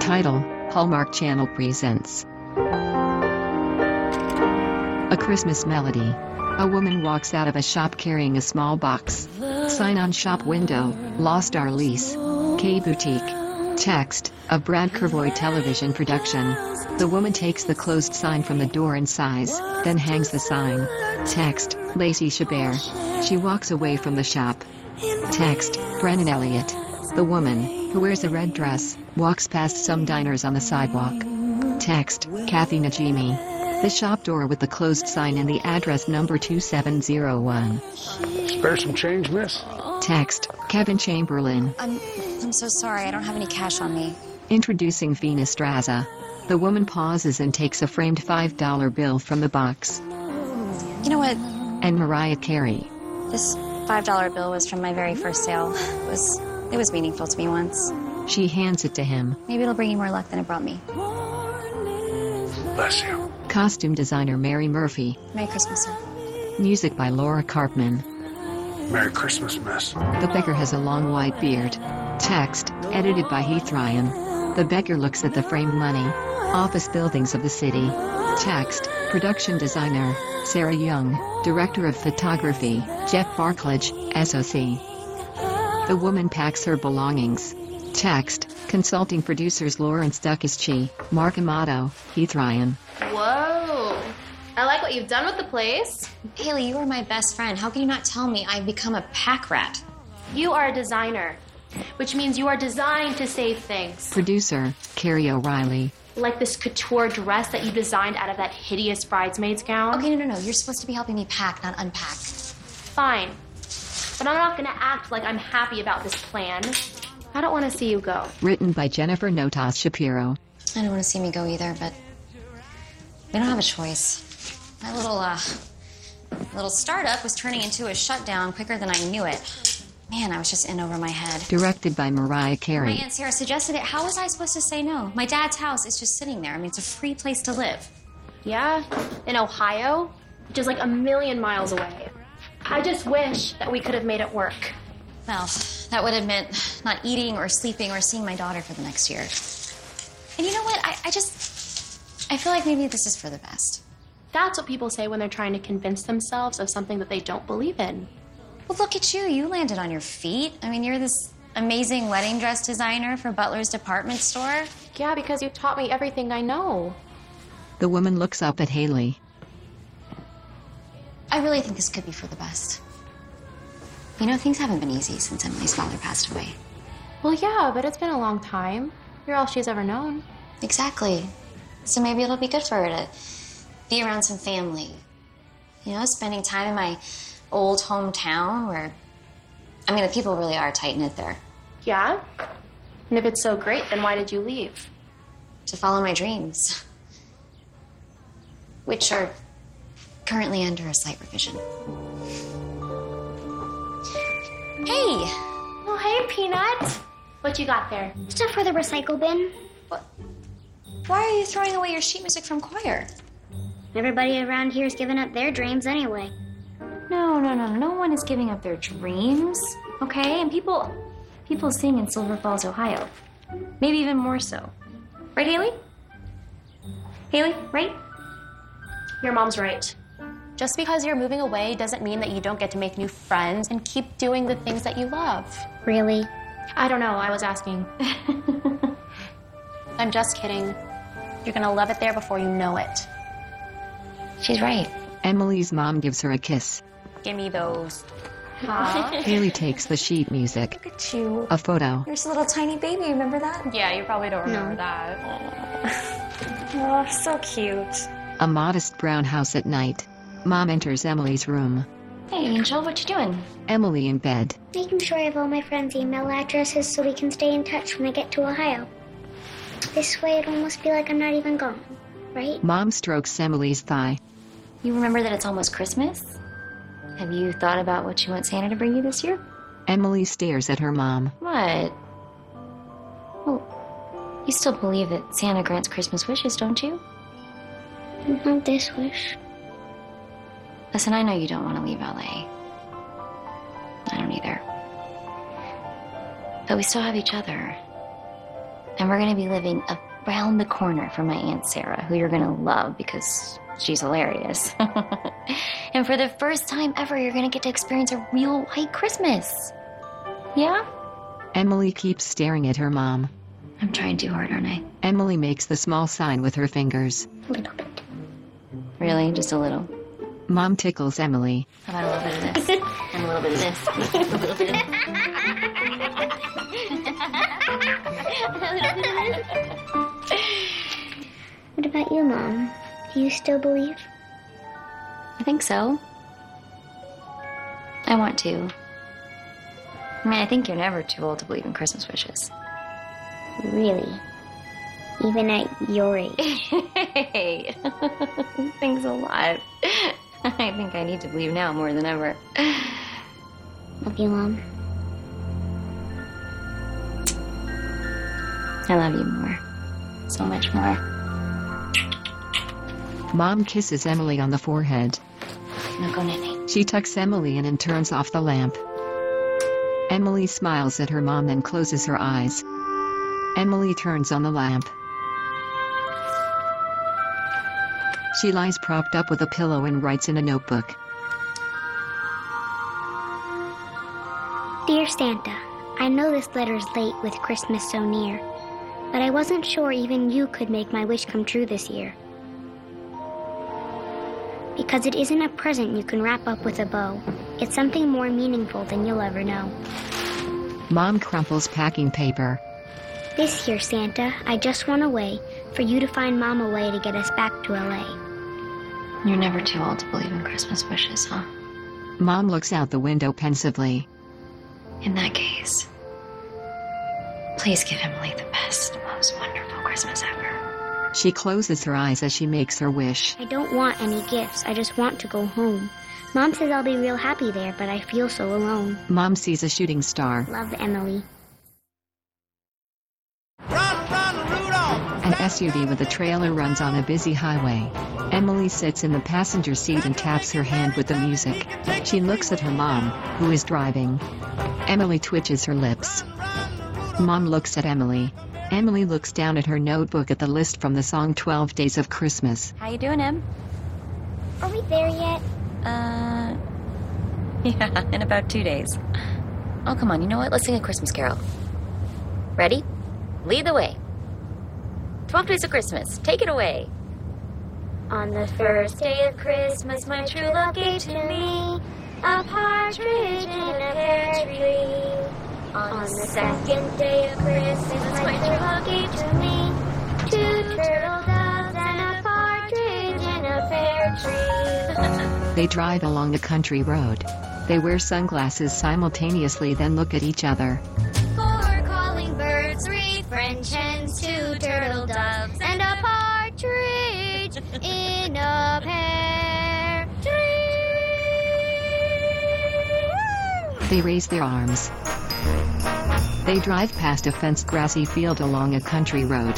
Title: Hallmark Channel presents A Christmas Melody. A woman walks out of a shop carrying a small box. Sign on shop window, Lost Our Lease. K Boutique. Text, a Brad Kervoy television production. The woman takes the closed sign from the door and sighs, then hangs the sign. Text, Lacey Chabert. She walks away from the shop. Text, Brennan Elliott. The woman, who wears a red dress, walks past some diners on the sidewalk. Text, Kathy Najimy. The shop door with the closed sign and the address number 2701. Spare some change, miss? Text, Kevin Chamberlain. I'm so sorry, I don't have any cash on me. Introducing Venus Straza. The woman pauses and takes a framed $5 bill from the box. You know what? And Mariah Carey. This $5 bill was from my very first sale. It was meaningful to me once. She hands it to him. Maybe it'll bring you more luck than it brought me. Bless you. Costume designer Mary Murphy. Merry Christmas, sir. Music by Laura Karpman. Merry Christmas, miss. The beggar has a long white beard. Text, edited by Heath Ryan. The beggar looks at the framed money. Office buildings of the city. Text, production designer, Sarah Young. Director of photography, Jeff Barklage, SOC. The woman packs her belongings. Text, consulting producers Lawrence Ducaschi, Mark Amato, Heath Ryan. Whoa. I like what you've done with the place. Haley, you are my best friend. How can you not tell me I've become a pack rat? You are a designer, which means you are designed to save things. Producer, Carrie O'Reilly. Like this couture dress that you designed out of that hideous bridesmaid's gown. Okay, no. You're supposed to be helping me pack, not unpack. Fine. But I'm not gonna act like I'm happy about this plan. I don't want to see you go. Written by Jennifer Notas Shapiro. I don't want to see me go either, but we don't have a choice. My little startup was turning into a shutdown quicker than I knew it. Man, I was just in over my head. Directed by Mariah My Carey. Aunt Sarah suggested it. How was I supposed to say no? My dad's house is just sitting there. I mean, it's a free place to live. Yeah? In Ohio? Which is like a million miles away. I just wish that we could have made it work. Well, that would have meant not eating or sleeping or seeing my daughter for the next year. And you know what? I feel like maybe this is for the best. That's what people say when they're trying to convince themselves of something that they don't believe in. Well, look at you. You landed on your feet. I mean, you're this amazing wedding dress designer for Butler's department store. Yeah, because you taught me everything I know. The woman looks up at Haley. I really think this could be for the best. You know, things haven't been easy since Emily's father passed away. Well, yeah, but it's been a long time. You're all she's ever known. Exactly. So maybe it'll be good for her to be around some family. You know, spending time in my old hometown where, I mean, the people really are tight-knit there. Yeah? And if it's so great, then why did you leave? To follow my dreams, which are currently under a slight revision. Hey! Oh, hey, Peanut. What you got there? Stuff for the recycle bin. Why are you throwing away your sheet music from choir? Everybody around here is giving up their dreams anyway. No. No one is giving up their dreams, okay? And people sing in Silver Falls, Ohio. Maybe even more so. Right, Haley? Haley, right? Your mom's right. Just because you're moving away doesn't mean that you don't get to make new friends and keep doing the things that you love. Really? I don't know, I was asking. I'm just kidding. You're gonna love it there before you know it. She's right. Emily's mom gives her a kiss. Give me those. Huh? Haley takes the sheet music. Look at you. A photo. You're just a little tiny baby, remember that? Yeah, you probably don't remember that. Oh, so cute. A modest brown house at night. Mom enters Emily's room. Hey, Angel, what you doing? Emily in bed. Making sure I have all my friends' email addresses so we can stay in touch when I get to Ohio. This way it'll almost be like I'm not even gone, right? Mom strokes Emily's thigh. You remember that it's almost Christmas? Have you thought about what you want Santa to bring you this year? Emily stares at her mom. What? Well, you still believe that Santa grants Christmas wishes, don't you? Not this wish. Listen, I know you don't want to leave LA. I don't either. But we still have each other. And And we're gonna be living around the corner from my Aunt Sarah, who you're gonna love because she's hilarious. And for the first time ever, you're gonna get to experience a real white Christmas. Yeah? Emily keeps staring at her mom. I'm trying too hard, aren't I? Emily makes the small sign with her fingers. A little bit. Really? Just a little? Mom tickles Emily. How about a little bit of this? And a little bit of this? A little bit of What about you, Mom? Do you still believe? I think so. I want to. I mean, I think you're never too old to believe in Christmas wishes. Really? Even at your age? Hey, thanks a lot. I think I need to believe now more than ever. Love you, Mom. I love you more. So much more. Mom kisses Emily on the forehead. Now go night-night. She tucks Emily in and turns off the lamp. Emily smiles at her mom and closes her eyes. Emily turns on the lamp. She lies propped up with a pillow and writes in a notebook. Dear Santa, I know this letter's late with Christmas so near, but I wasn't sure even you could make my wish come true this year. Because it isn't a present you can wrap up with a bow. It's something more meaningful than you'll ever know. Mom crumples packing paper. This year, Santa, I just want a way for you to find Mom a way to get us back to LA. You're never too old to believe in Christmas wishes, huh? Mom looks out the window pensively. In that case, please give Emily the best, most wonderful Christmas ever. She closes her eyes as she makes her wish. I don't want any gifts. I just want to go home. Mom says I'll be real happy there, but I feel so alone. Mom sees a shooting star. Love, Emily. An SUV with a trailer runs on a busy highway. Emily sits in the passenger seat and taps her hand with the music. She looks at her mom, who is driving. Emily twitches her lips. Mom looks at Emily. Emily looks down at her notebook at the list from the song 12 Days of Christmas. How you doing, Em? Are we there yet? Yeah, in about 2 days. Oh, come on, you know what? Let's sing a Christmas carol. Ready? Lead the way. 12 Days of Christmas, take it away. On the first day of Christmas, my true love gave to me a partridge in a pear tree. On the second day of Christmas, my true love gave to me 2 turtle doves and a partridge in a pear tree. They drive along a country road. They wear sunglasses simultaneously, then look at each other. 4 calling birds, 3 French hens, 2 turtle doves, and a partridge in a pear tree. They raise their arms. They drive past a fenced grassy field along a country road.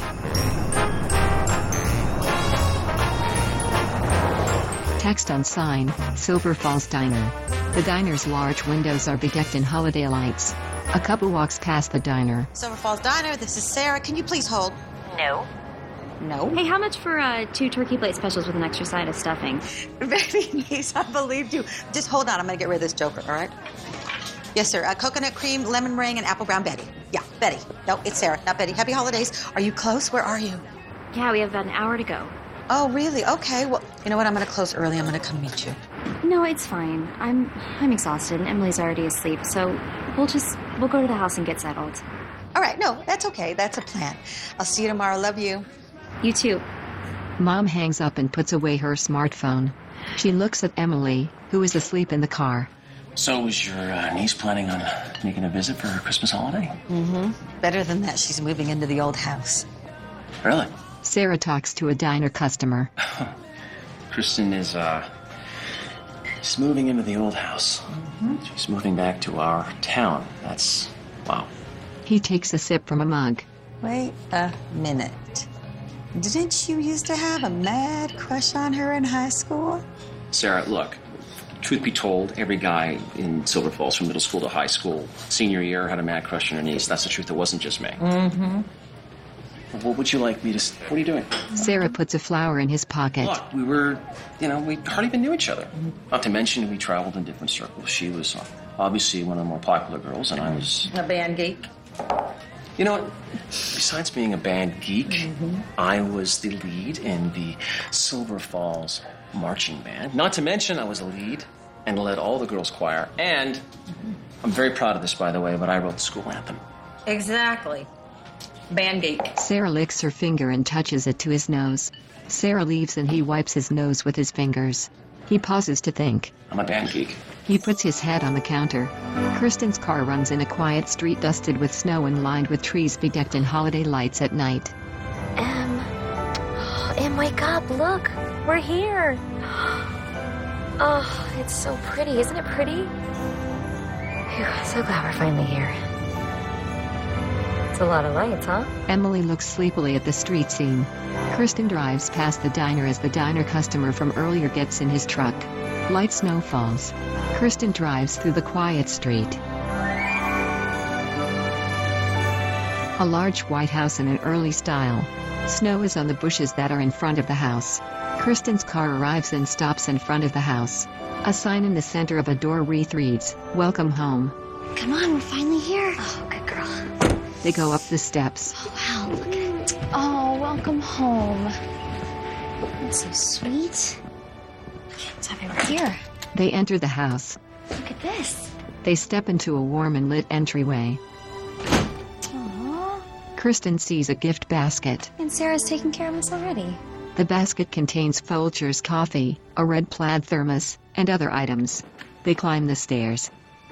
Text on sign, Silver Falls Diner. The diner's large windows are bedecked in holiday lights. A couple walks past the diner. Silver Falls Diner, this is Sarah. Can you please hold? No. No. Hey, how much for 2 turkey plate specials with an extra side of stuffing? Very nice, I believed you. Just hold on, I'm gonna get rid of this joker, all right? Yes, sir. Coconut cream, lemon meringue, and apple brown Betty. Yeah, Betty. No, it's Sarah, not Betty. Happy holidays. Are you close? Where are you? Yeah, we have about an hour to go. Oh, really? Okay. Well, you know what? I'm gonna close early. I'm gonna come meet you. No, it's fine. I'm exhausted and Emily's already asleep, so we'll go to the house and get settled. All right. No, that's okay. That's a plan. I'll see you tomorrow. Love you. You too. Mom hangs up and puts away her smartphone. She looks at Emily, who is asleep in the car. So is your niece planning on making a visit for her Christmas holiday? Mm-hmm. Better than that, she's moving into the old house. Really? Sarah talks to a diner customer. Kristen is, she's moving into the old house. Mm-hmm. She's moving back to our town. That's, wow. He takes a sip from a mug. Wait a minute. Didn't you used to have a mad crush on her in high school? Sarah, look, truth be told, every guy in Silver Falls from middle school to high school, senior year, had a mad crush on her niece. That's the truth. It wasn't just me. Mm-hmm. what would you like me to... What are you doing? Sarah puts a flower in his pocket. Look, we were, we hardly even knew each other. Not to mention we traveled in different circles. She was obviously one of the more popular girls, and I was... A band geek. You know what? Besides being a band geek, I was the lead in the Silver Falls marching band. Not to mention I was a lead and led all the girls' choir. And I'm very proud of this, by the way, but I wrote the school anthem. Exactly. Band geek. Sarah licks her finger and touches it to his nose. Sarah leaves and he wipes his nose with his fingers. He pauses to think. I'm a band geek. He puts his head on the counter. Kristen's car runs in a quiet street dusted with snow and lined with trees bedecked in holiday lights at night. Em, wake up, look, we're here. Oh, it's so pretty, isn't it pretty? Phew, so glad we're finally here. It's a lot of lights, huh? Emily looks sleepily at the street scene. Kristen drives past the diner as the diner customer from earlier gets in his truck. Light snow falls. Kristen drives through the quiet street. A large white house in an early style. Snow is on the bushes that are in front of the house. Kristen's car arrives and stops in front of the house. A sign in the center of a door wreath reads, "Welcome home." Come on, we're finally here. Oh, good girl. They go up the steps. Oh, wow, look at it. Oh, welcome home. That's so sweet. Let's have it right here. They enter the house. Look at this. They step into a warm and lit entryway. Aww. Kristen sees a gift basket. And Sarah's taking care of us already. The basket contains Folgers coffee, a red plaid thermos, and other items. They climb the stairs.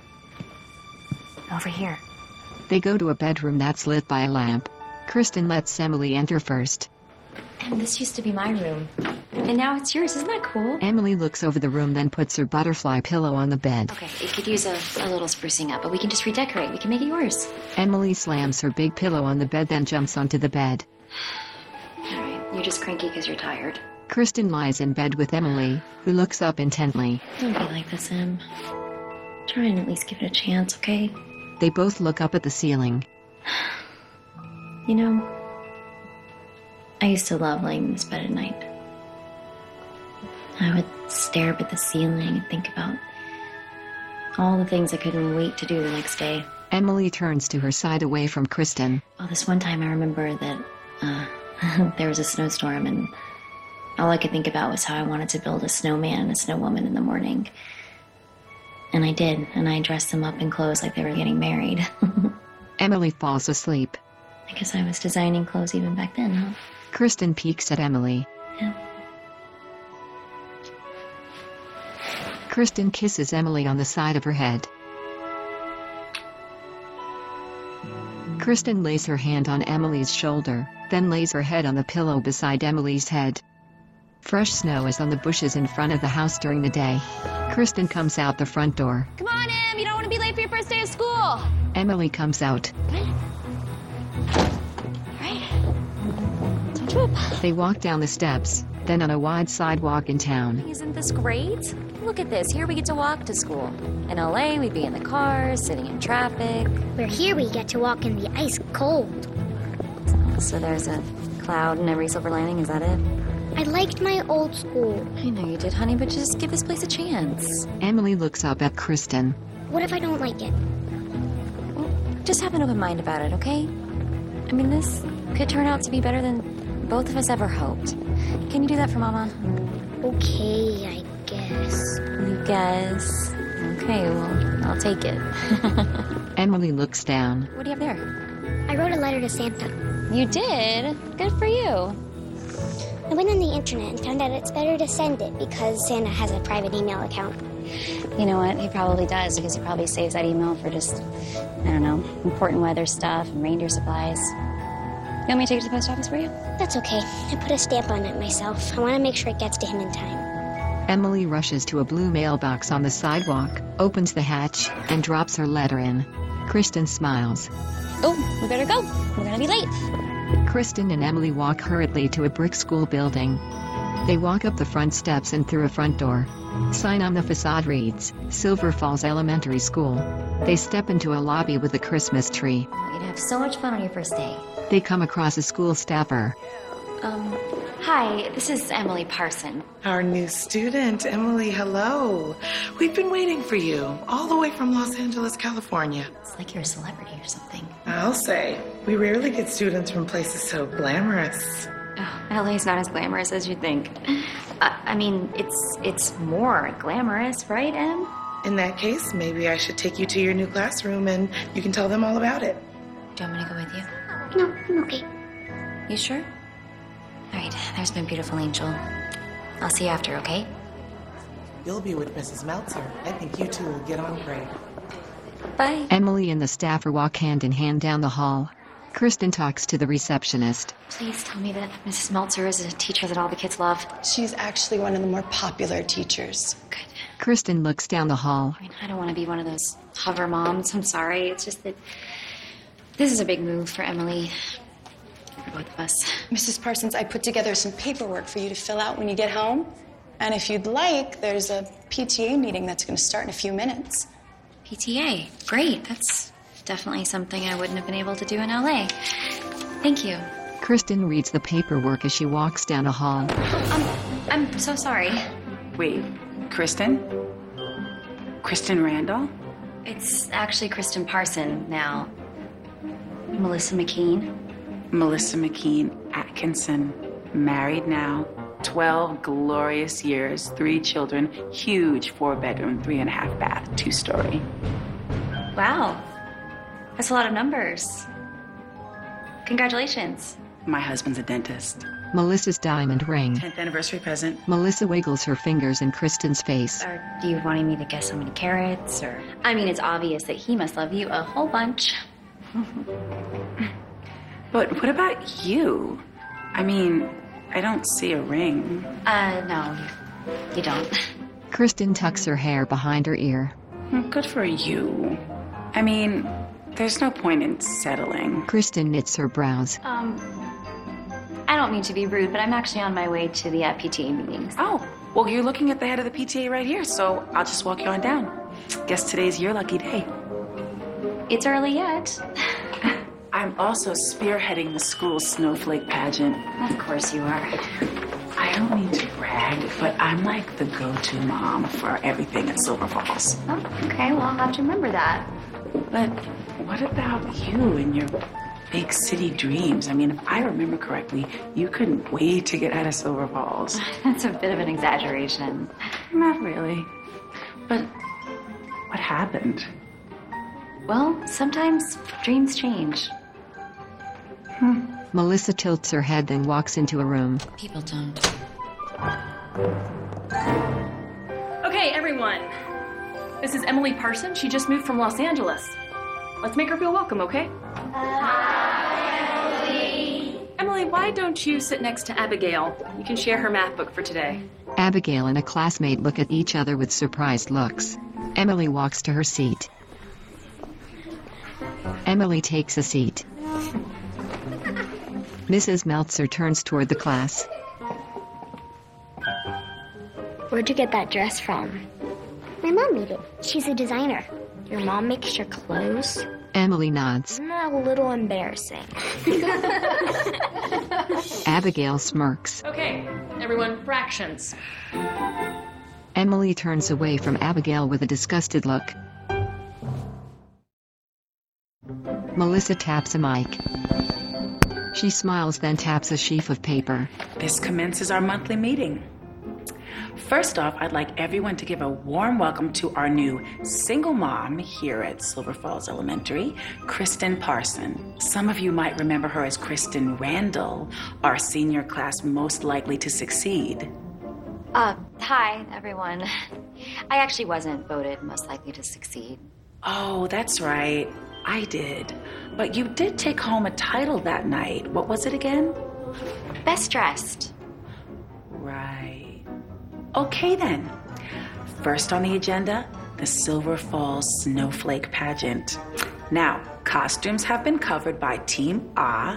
Over here. They go to a bedroom that's lit by a lamp. Kristen lets Emily enter first. And this used to be my room. And now it's yours. Isn't that cool? Emily looks over the room, then puts her butterfly pillow on the bed. Okay, it could use a little sprucing up, but we can just redecorate. We can make it yours. Emily slams her big pillow on the bed, then jumps onto the bed. All right, you're just cranky because you're tired. Kristen lies in bed with Emily, who looks up intently. Don't be like this, Em. Try and at least give it a chance, okay? They both look up at the ceiling. You know, I used to love laying in this bed at night. I would stare up at the ceiling and think about all the things I couldn't wait to do the next day. Emily turns to her side away from Kristen. Oh, this one time I remember that there was a snowstorm, and all I could think about was how I wanted to build a snowman and a snow woman in the morning. And I did, and I dressed them up in clothes like they were getting married. Emily falls asleep. I guess I was designing clothes even back then, huh? Kristen peeks at Emily. Yeah. Kristen kisses Emily on the side of her head. Kristen lays her hand on Emily's shoulder, then lays her head on the pillow beside Emily's head. Fresh snow is on the bushes in front of the house during the day. Kristen comes out the front door. Come on, Em. You don't want to be late for your first day of school. Emily comes out. Don't trip. They walk down the steps, then on a wide sidewalk in town. Isn't this great? Look at this. Here we get to walk to school. In LA, we'd be in the cars, sitting in traffic. Where here we get to walk in the ice cold. So there's a cloud in every silver lining, is that it? I liked my old school. I know you did, honey, but just give this place a chance. Emily looks up at Kristen. What if I don't like it? Just have an open mind about it, okay? I mean, this could turn out to be better than both of us ever hoped. Can you do that for Mama? Okay, I guess. You guess. Okay, well, I'll take it. Emily looks down. What do you have there? I wrote a letter to Santa. You did? Good for you. I went on the internet and found out it's better to send it because Santa has a private email account. You know what? He probably does because he probably saves that email for just, I don't know, important weather stuff and reindeer supplies. You want me to take it to the post office for you? That's okay. I put a stamp on it myself. I want to make sure it gets to him in time. Emily rushes to a blue mailbox on the sidewalk, opens the hatch, and drops her letter in. Kristen smiles. Oh, we better go. We're gonna be late. Kristen and Emily walk hurriedly to a brick school building. They walk up the front steps and through a front door. Sign on the facade reads, Silver Falls Elementary School. They step into a lobby with a Christmas tree. You're gonna have so much fun on your first day. They come across a school staffer. Hi, this is Emily Parson. Our new student, Emily, hello. We've been waiting for you, all the way from Los Angeles, California. It's like you're a celebrity or something. I'll say, we rarely get students from places so glamorous. Oh, LA's not as glamorous as you'd think. I mean, it's more glamorous, right, Em? In that case, maybe I should take you to your new classroom and you can tell them all about it. Do you want me to go with you? No, I'm okay. You sure? All right, there's my beautiful angel. I'll see you after, okay? You'll be with Mrs. Meltzer. I think you two will get on great. Bye. Emily and the staffer walk hand in hand down the hall. Kristen talks to the receptionist. Please tell me that Mrs. Meltzer is a teacher that all the kids love. She's actually one of the more popular teachers. Good. Kristen looks down the hall. I mean, I don't want to be one of those hover moms. I'm sorry. It's just that this is a big move for Emily. For both of us. Mrs. Parsons, I put together some paperwork for you to fill out when you get home. And if you'd like, there's a PTA meeting that's going to start in a few minutes. PTA. Great. That's definitely something I wouldn't have been able to do in LA. Thank you. Kristen reads the paperwork as she walks down a hall. I'm so sorry. Wait, Kristen? Kristen Randall? It's actually Kristen Parson now. Melissa McKean. Melissa McKean Atkinson. Married now. 12 glorious years, 3 children, huge 4-bedroom, 3.5 bath, 2-story. Wow. That's a lot of numbers. Congratulations. My husband's a dentist. Melissa's diamond ring. 10th anniversary present. Melissa wiggles her fingers in Kristen's face. Are you wanting me to guess how many carats, or? I mean, it's obvious that he must love you a whole bunch. But what about you? I mean, I don't see a ring. No, you don't. Kristen tucks her hair behind her ear. Good for you. I mean, there's no point in settling. Kristen knits her brows. I don't mean to be rude, but I'm actually on my way to the PTA meetings. Oh, well, you're looking at the head of the PTA right here, so I'll just walk you on down. Guess today's your lucky day. It's early yet. I'm also spearheading the school's snowflake pageant. Of course you are. I don't mean to brag, but I'm like the go-to mom for everything at Silver Falls. Oh, okay, well, I'll have to remember that. But what about you and your big city dreams? I mean, if I remember correctly, you couldn't wait to get out of Silver Falls. That's a bit of an exaggeration. Not really. But what happened? Well, sometimes dreams change. Melissa tilts her head, then walks into a room. People don't. Okay, everyone. This is Emily Parson. She just moved from Los Angeles. Let's make her feel welcome, okay? Hi, Emily. Emily, why don't you sit next to Abigail? You can share her math book for today. Abigail and a classmate look at each other with surprised looks. Emily walks to her seat. Emily takes a seat. Mrs. Meltzer turns toward the class. Where'd you get that dress from? My mom made it. She's a designer. Your mom makes your clothes? Emily nods. Isn't that a little embarrassing? Abigail smirks. Okay, everyone, fractions. Emily turns away from Abigail with a disgusted look. Melissa taps a mic. She smiles, then taps a sheaf of paper. This commences our monthly meeting. First off, I'd like everyone to give a warm welcome to our new single mom here at Silver Falls Elementary, Kristen Parson. Some of you might remember her as Kristen Randall, our senior class most likely to succeed. Hi, everyone. I actually wasn't voted most likely to succeed. Oh, that's right. I did. But you did take home a title that night. What was it again? Best dressed. Right. Okay, then. First on the agenda, the Silver Falls Snowflake Pageant. Now, costumes have been covered by Team A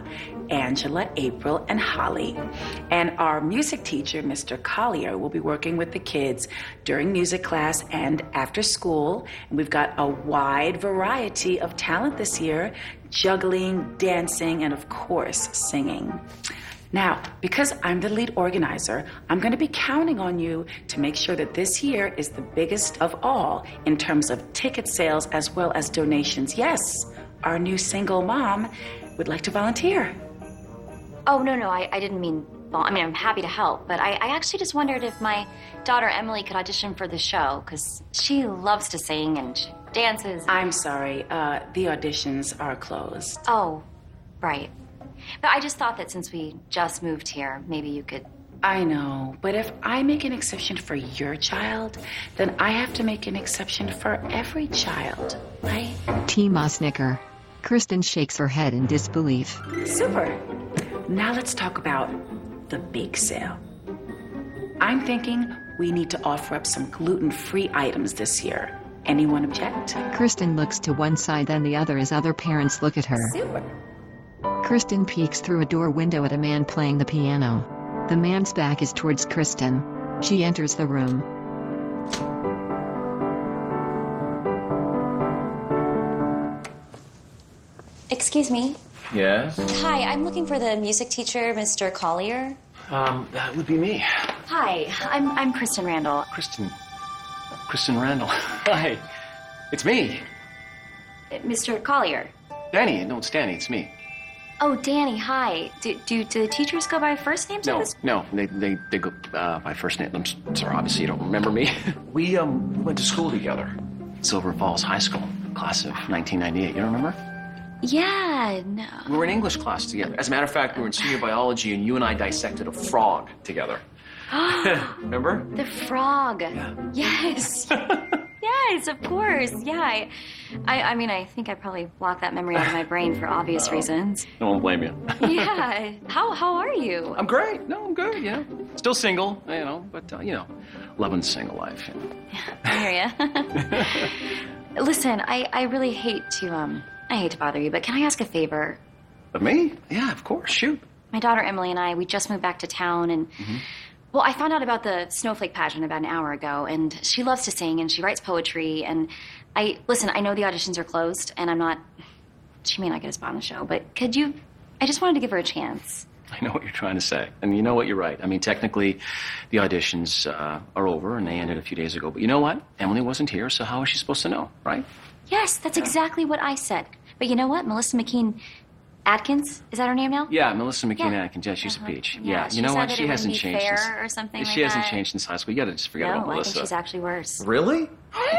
Angela, April, and Holly. And our music teacher, Mr. Collier, will be working with the kids during music class and after school. And we've got a wide variety of talent this year, juggling, dancing, and of course, singing. Now, because I'm the lead organizer, I'm going to be counting on you to make sure that this year is the biggest of all in terms of ticket sales as well as donations. Yes, our new single mom would like to volunteer. Oh, no, I didn't mean, well, I mean, I'm happy to help, but I actually just wondered if my daughter Emily could audition for the show, because she loves to sing and she dances. I'm sorry, the auditions are closed. Oh, right. But I just thought that since we just moved here, maybe you could... I know, but if I make an exception for your child, then I have to make an exception for every child, right? Tima snicker. Kristen shakes her head in disbelief. Super. Now let's talk about the bake sale. I'm thinking we need to offer up some gluten-free items this year. Anyone object? Kristen looks to one side then the other as other parents look at her. Super. Kristen peeks through a door window at a man playing the piano. The man's back is towards Kristen. She enters the room. Excuse me. Yes? Hi, I'm looking for the music teacher, Mr. Collier. That would be me. Hi, I'm Kristen Randall. Kristen Randall. Hi. It's me. Mr. Collier. Danny. No, it's Danny. It's me. Oh, Danny, hi. Do the teachers go by first names? No, they go by first name. I'm sorry, obviously you don't remember me. We went to school together. Silver Falls High School, class of 1998. You don't remember? Yeah, no. We were in English class together. As a matter of fact, we were in senior biology, and you and I dissected a frog together. Remember? The frog. Yeah. Yes. Yes, of course. Yeah. I mean, I think I probably blocked that memory out of my brain for obvious reasons. No one blame you. Yeah. How are you? I'm great. No, I'm good, Still single, but, loving the single life. Yeah, I hear ya. Listen, I really hate to bother you, but can I ask a favor? But me? Yeah, of course. Shoot. My daughter Emily and I, we just moved back to town, and well, I found out about the snowflake pageant about an hour ago, and she loves to sing and she writes poetry. And I know the auditions are closed, and she may not get a spot on the show, but I just wanted to give her a chance. I know what you're trying to say, and you know what, you're right. I mean, technically, the auditions are over, and they ended a few days ago. But you know what? Emily wasn't here, so how was she supposed to know, right? Yes, that's exactly what I said. But you know what? Melissa McKean Atkins, is that her name now? Yeah, Melissa McKean Atkins. Yeah, she's a peach. Yeah, you know what? She hasn't changed. Fair or something she hasn't changed since high school. You gotta just forget about Melissa. I think she's actually worse. Really?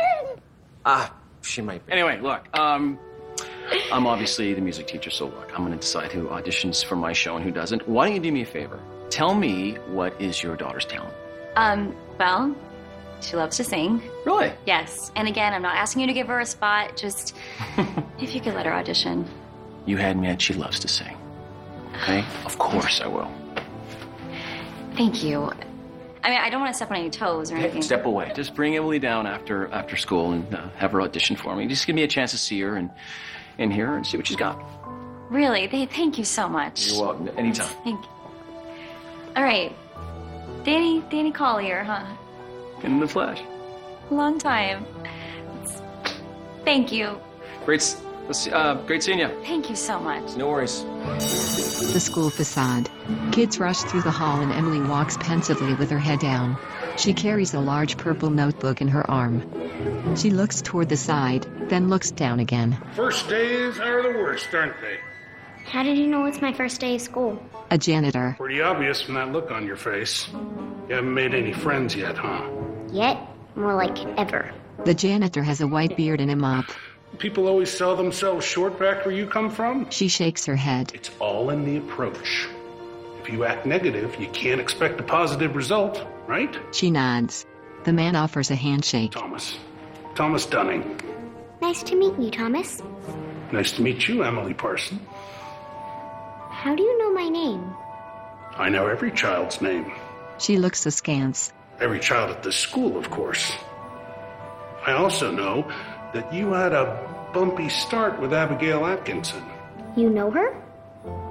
She might be. Anyway, look, I'm obviously the music teacher, so look, I'm gonna decide who auditions for my show and who doesn't. Why don't you do me a favor? Tell me what is your daughter's talent? Well, she loves to sing. Really? Yes. And again, I'm not asking you to give her a spot, just if you could let her audition. You had me at she loves to sing. Okay? Of course I will. Thank you. I mean, I don't want to step on any toes or anything. Hey, step away. Just bring Emily down after school and have her audition for me. Just give me a chance to see her and hear her and see what she's got. Really? Thank you so much. You're welcome. Anytime. Thank you. All right. Danny Collier, huh? In the flesh. Long time. Thank you. Great seeing you. Thank you so much. No worries. The school facade. Kids rush through the hall and Emily walks pensively with her head down. She carries a large purple notebook in her arm. She looks toward the side, then looks down again. First days are the worst, aren't they? How did you know it's my first day of school? A janitor. Pretty obvious from that look on your face. You haven't made any friends yet, huh? Yet? More like ever. The janitor has a white beard and a mop. People always sell themselves short back where you come from. She shakes her head. It's all in the approach. If you act negative, you can't expect a positive result, right? She nods. The man offers a handshake. Thomas Dunning. Nice to meet you, Thomas. Nice to meet you, Emily Parson. How do you know my name? I know every child's name. She looks askance. Every child at this school, of course. I also know that you had a bumpy start with Abigail Atkinson. You know her?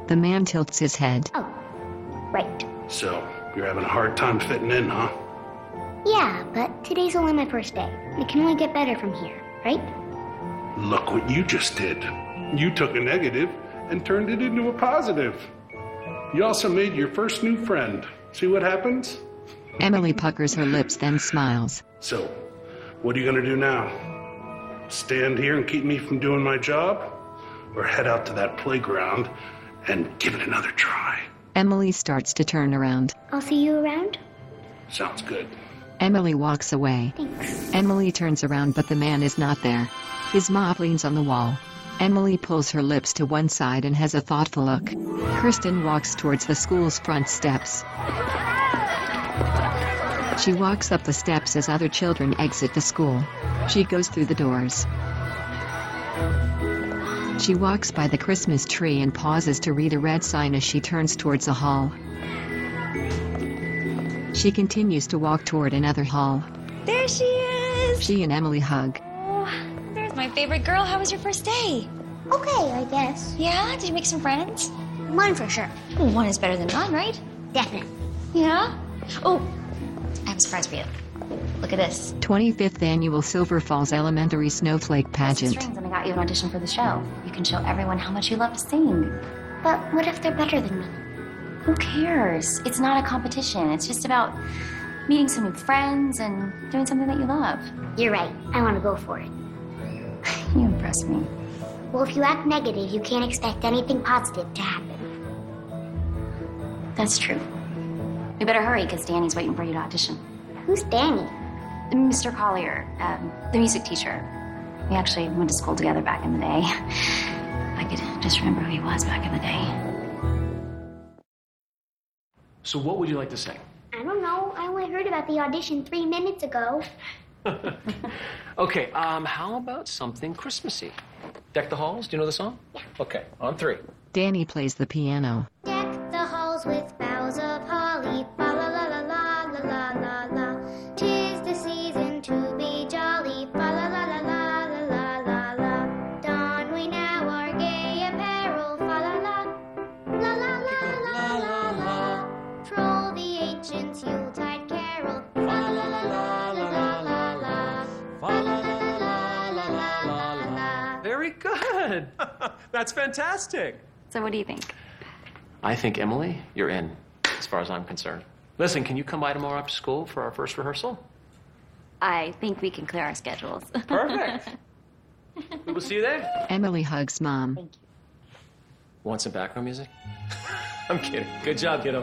The man tilts his head. Oh, right. So, you're having a hard time fitting in, huh? Yeah, but today's only my first day. It can only get better from here, right? Look what you just did. You took a negative and turned it into a positive. You also made your first new friend. See what happens? Emily puckers her lips, then smiles. So, what are you gonna do now? Stand here and keep me from doing my job? Or head out to that playground and give it another try? Emily starts to turn around. I'll see you around. Sounds good. Emily walks away. Thanks. Emily turns around, but the man is not there. His mop leans on the wall. Emily pulls her lips to one side and has a thoughtful look. Kristen walks towards the school's front steps. She walks up the steps as other children exit the school. She goes through the doors. She walks by the Christmas tree and pauses to read a red sign as she turns towards the hall. She continues to walk toward another hall. There she is! She and Emily hug. Oh, there's my favorite girl. How was your first day? Okay, I guess. Yeah? Did you make some friends? One for sure. Well, one is better than none, right? Definitely. Yeah? Oh, I have a surprise for you. Look at this. 25th Annual Silver Falls Elementary Snowflake Pageant. Strings, and I got you an audition for the show. You can show everyone how much you love to sing. But what if they're better than me? Who cares? It's not a competition. It's just about meeting some new friends and doing something that you love. You're right. I want to go for it. You impress me. Well, if you act negative, you can't expect anything positive to happen. That's true. We better hurry, because Danny's waiting for you to audition. Who's Danny? Mr. Collier, the music teacher. We actually went to school together back in the day. I could just remember who he was back in the day. So what would you like to sing? I don't know. I only heard about the audition 3 minutes ago. Okay, how about something Christmassy? Deck the Halls, do you know the song? Yeah. Okay, on 3. Danny plays the piano. Deck the halls with boughs of holly, fa la la la la la la la la. 'Tis the season to be jolly, fa la la la la la la la la. Don we now our gay apparel, fa la la la la la la la la. Troll the ancient Yuletide carol, fa la la la la la la la. Fa la la la la la la la. Very good. That's fantastic. So what do you think? I think, Emily, you're in, as far as I'm concerned. Listen, can you come by tomorrow after school for our first rehearsal? I think we can clear our schedules. Perfect. We will see you there. Emily hugs Mom. Thank you. Want some background music? I'm kidding. Good job, kiddo.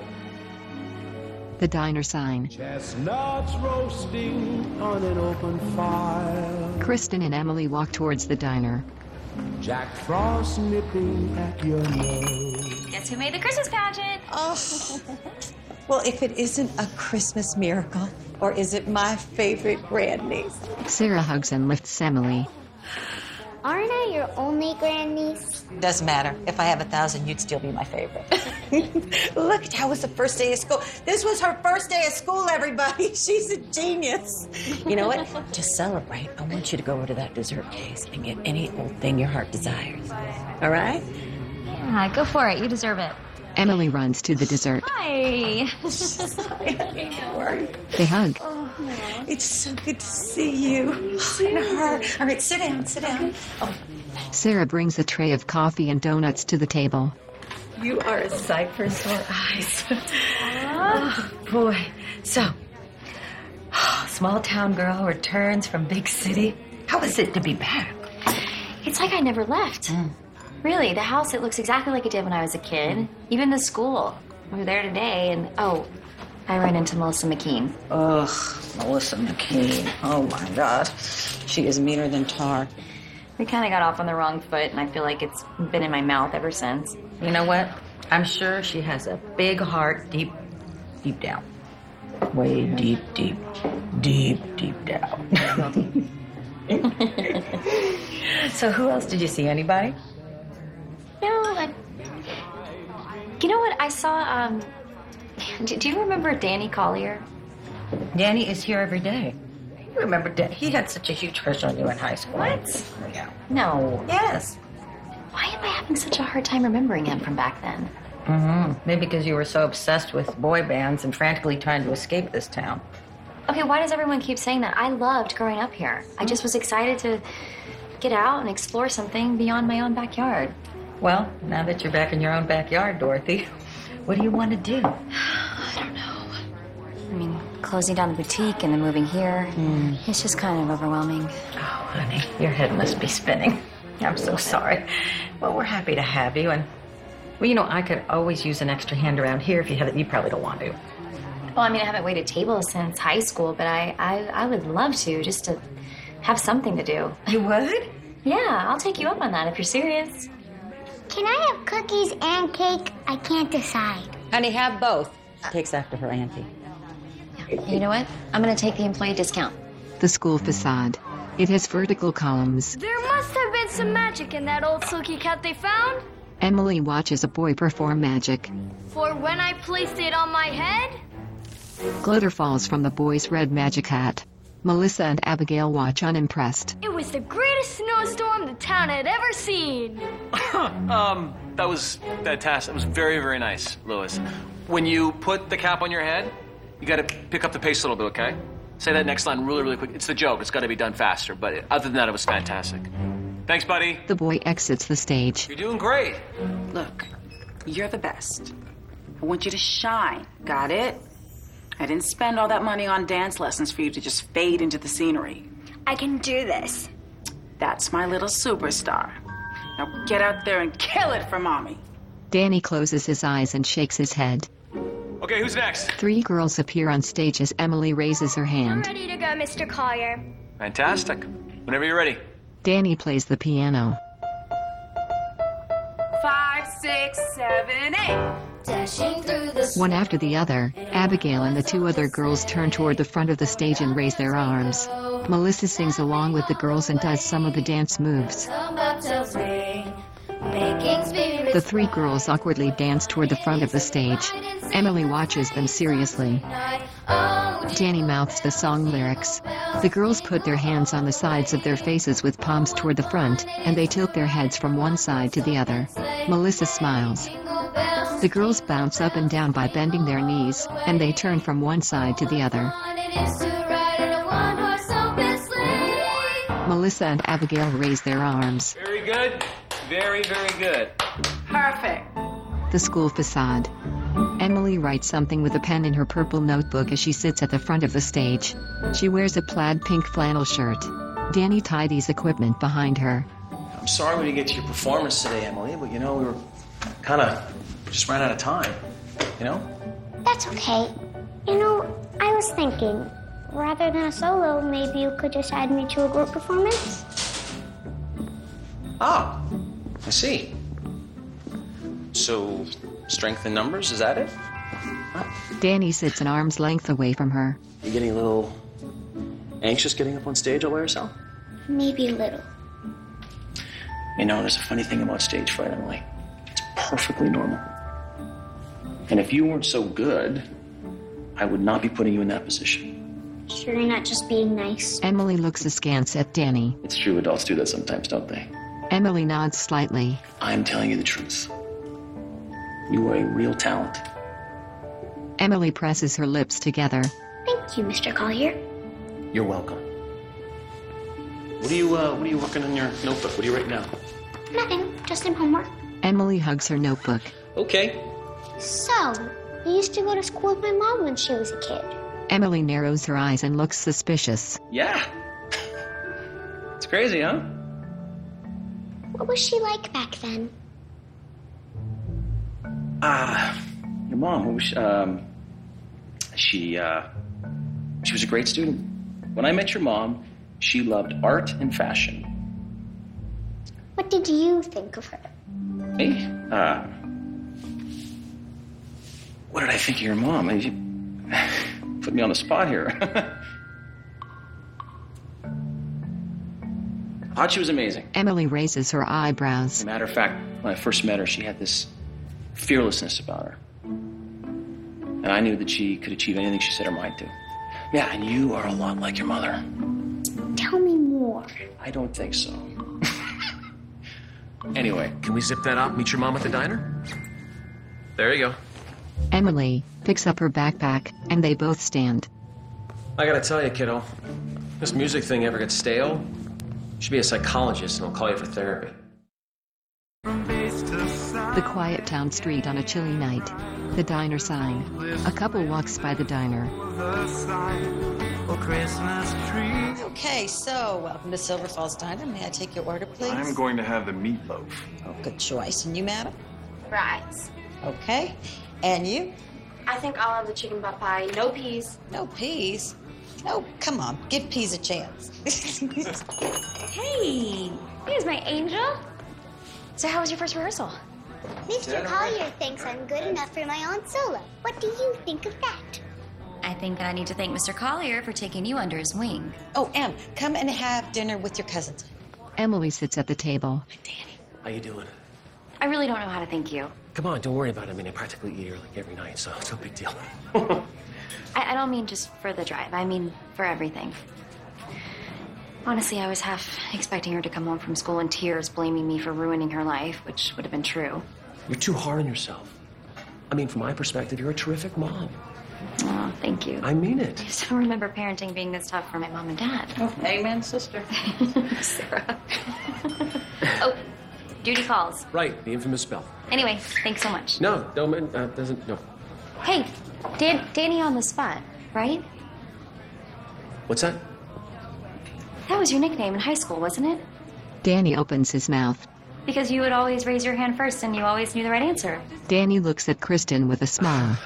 The diner sign. Chestnuts roasting on an open fire. Kristen and Emily walk towards the diner. Jack Frost nipping at your nose. Guess who made the Christmas pageant? Oh, well, if it isn't a Christmas miracle, or is it my favorite grandniece? Sarah hugs and lifts Emily. Aren't I your only grandniece? Doesn't matter. If I have 1,000, you'd still be my favorite. Look, how was the first day of school? This was her first day of school, everybody. She's a genius. You know what? To celebrate, I want you to go over to that dessert case and get any old thing your heart desires. All right? Yeah, go for it. You deserve it. Emily runs to the dessert. Hi. How are you? They hug. It's so good to see you. And her. All right, sit down, sit down. Oh, Sarah brings a tray of coffee and donuts to the table. You are a sight for sore eyes. Oh, boy. So, small town girl returns from big city. How is it to be back? It's like I never left. Really, the house, it looks exactly like it did when I was a kid. Even the school. We were there today, and I ran into Melissa McKean. ugh, Melissa McKean. Oh, my gosh. She is meaner than tar. We kind of got off on the wrong foot, and I feel like it's been in my mouth ever since. You know what? I'm sure she has a big heart deep down. Way deep down. So who else did you see? Anybody? No, you know what? I saw, do you remember Danny Collier? Danny is here every day. You remember Danny? He had such a huge crush on you in high school. What? Yeah. No. Yes. Why am I having such a hard time remembering him from back then? Maybe because you were so obsessed with boy bands and frantically trying to escape this town. Okay, why does everyone keep saying that? I loved growing up here. I just was excited to get out and explore something beyond my own backyard. Well, now that you're back in your own backyard, Dorothy, what do you want to do? I don't know. I mean, closing down the boutique and then moving here, it's just kind of overwhelming. Oh, honey, your head must be spinning. I'm so sorry. Well, we're happy to have you, and well, you know, I could always use an extra hand around here if you have it. You probably don't want to. Well, I mean, I haven't waited tables since high school, but I would love to, just to have something to do. You would? Yeah, I'll take you up on that if you're serious. Can I have cookies and cake? I can't decide. Honey, have both. Takes after her auntie. You know what? I'm going to take the employee discount. The school facade. It has vertical columns. There must have been some magic in that old silky cat they found. Emily watches a boy perform magic. For when I placed it on my head, Glitter falls from the boy's red magic hat. Melissa and Abigail watch unimpressed. it was the greatest snowstorm the town had ever seen. That was fantastic. It was very, very nice, Louis. When you put the cap on your head, you got to pick up the pace a little bit, okay? Say that next line really, really quick. It's the joke. It's got to be done faster. But other than that, it was fantastic. Thanks, buddy. The boy exits the stage. You're doing great. Look, you're the best. I want you to shine. Got it? I didn't spend all that money on dance lessons for you to just fade into the scenery. I can do this. That's my little superstar. Now get out there and kill it for Mommy. Danny closes his eyes and shakes his head. Okay, who's next? 3 girls appear on stage as Emily raises her I'm hand. ready to go, Mr. Collier. Fantastic. Whenever you're ready. Danny plays the piano. 5, 6, 7, 8. Dashing through the One after the other, Abigail and the 2 other girls turn toward the front of the stage and raise their arms. Melissa sings along with the girls and does some of the dance moves. The 3 girls awkwardly dance toward the front of the stage. Emily watches them seriously. Danny mouths the song lyrics. The girls put their hands on the sides of their faces with palms toward the front, and they tilt their heads from one side to the other. Melissa smiles. The girls bounce up and down by bending their knees, and they turn from one side to the other. Melissa and Abigail raise their arms. Very good. Very, very good. Perfect. The school facade. Emily writes something with a pen in her purple notebook as she sits at the front of the stage. She wears a plaid pink flannel shirt. Danny tidies equipment behind her. I'm sorry we didn't get to your performance today, Emily, but you know, we were kind of just ran out of time, you know? That's okay. You know, I was thinking, rather than a solo, maybe you could just add me to a group performance? Ah, I see. So, strength in numbers, is that it? Danny sits an arm's length away from her. You getting a little anxious getting up on stage all by yourself? Maybe a little. You know, there's a funny thing about stage fright, Emily. It's perfectly normal. And if you weren't so good, I would not be putting you in that position. Sure you're not just being nice? Emily looks askance at Danny. It's true, adults do that sometimes, don't they? Emily nods slightly. I'm telling you the truth. You are a real talent. Emily presses her lips together. Thank you, Mr. Collier. You're welcome. What are you working on your notebook? What are you writing down? Nothing, just some homework. Emily hugs her notebook. Okay. So, you used to go to school with my mom when she was a kid. Emily narrows her eyes and looks suspicious. Yeah. It's crazy, huh? What was she like back then? Your mom, who was, she was a great student. When I met your mom, she loved art and fashion. What did you think of her? Me? What did I think of your mom? You put me on the spot here. I thought she was amazing. Emily raises her eyebrows. As a matter of fact, when I first met her, she had this fearlessness about her. And I knew that she could achieve anything she set her mind to. Yeah, and you are a lot like your mother. Tell me more. I don't think so. Anyway, can we zip that up, meet your mom at the diner? There you go. Emily picks up her backpack, and they both stand. I gotta tell you, kiddo, this music thing ever gets stale, you should be a psychologist and I'll call you for therapy. The quiet town street on a chilly night. The diner sign. A couple walks by the diner. Okay, so welcome to Silver Falls Diner. May I take your order, please? I'm going to have the meatloaf. Oh, good choice. And you, madam? Fries. Okay. And you? I think I'll have the chicken pot pie. No peas. No peas? No, come on. Give peas a chance. Hey, here's my angel. So how was your first rehearsal? Mr. Collier thinks I'm good enough for my own solo. What do you think of that? I think that I need to thank Mr. Collier for taking you under his wing. Oh, Em, come and have dinner with your cousins. Emily sits at the table. How you doing? I really don't know how to thank you. Come on, don't worry about it. I mean, I practically eat here like every night, so it's no big deal. I don't mean just for the drive. I mean for everything. Honestly, I was half expecting her to come home from school in tears, blaming me for ruining her life, which would have been true. You're too hard on yourself. I mean, from my perspective, you're a terrific mom. Oh, thank you. I mean it. I just don't remember parenting being this tough for my mom and dad. Oh, amen, sister. Sarah. Oh, duty calls. Right, the infamous spell. Anyway, thanks so much. No, doesn't, no. Hey, Danny on the spot, right? What's that? That was your nickname in high school, wasn't it? Danny opens his mouth. Because you would always raise your hand first and you always knew the right answer. Danny looks at Kristen with a smile.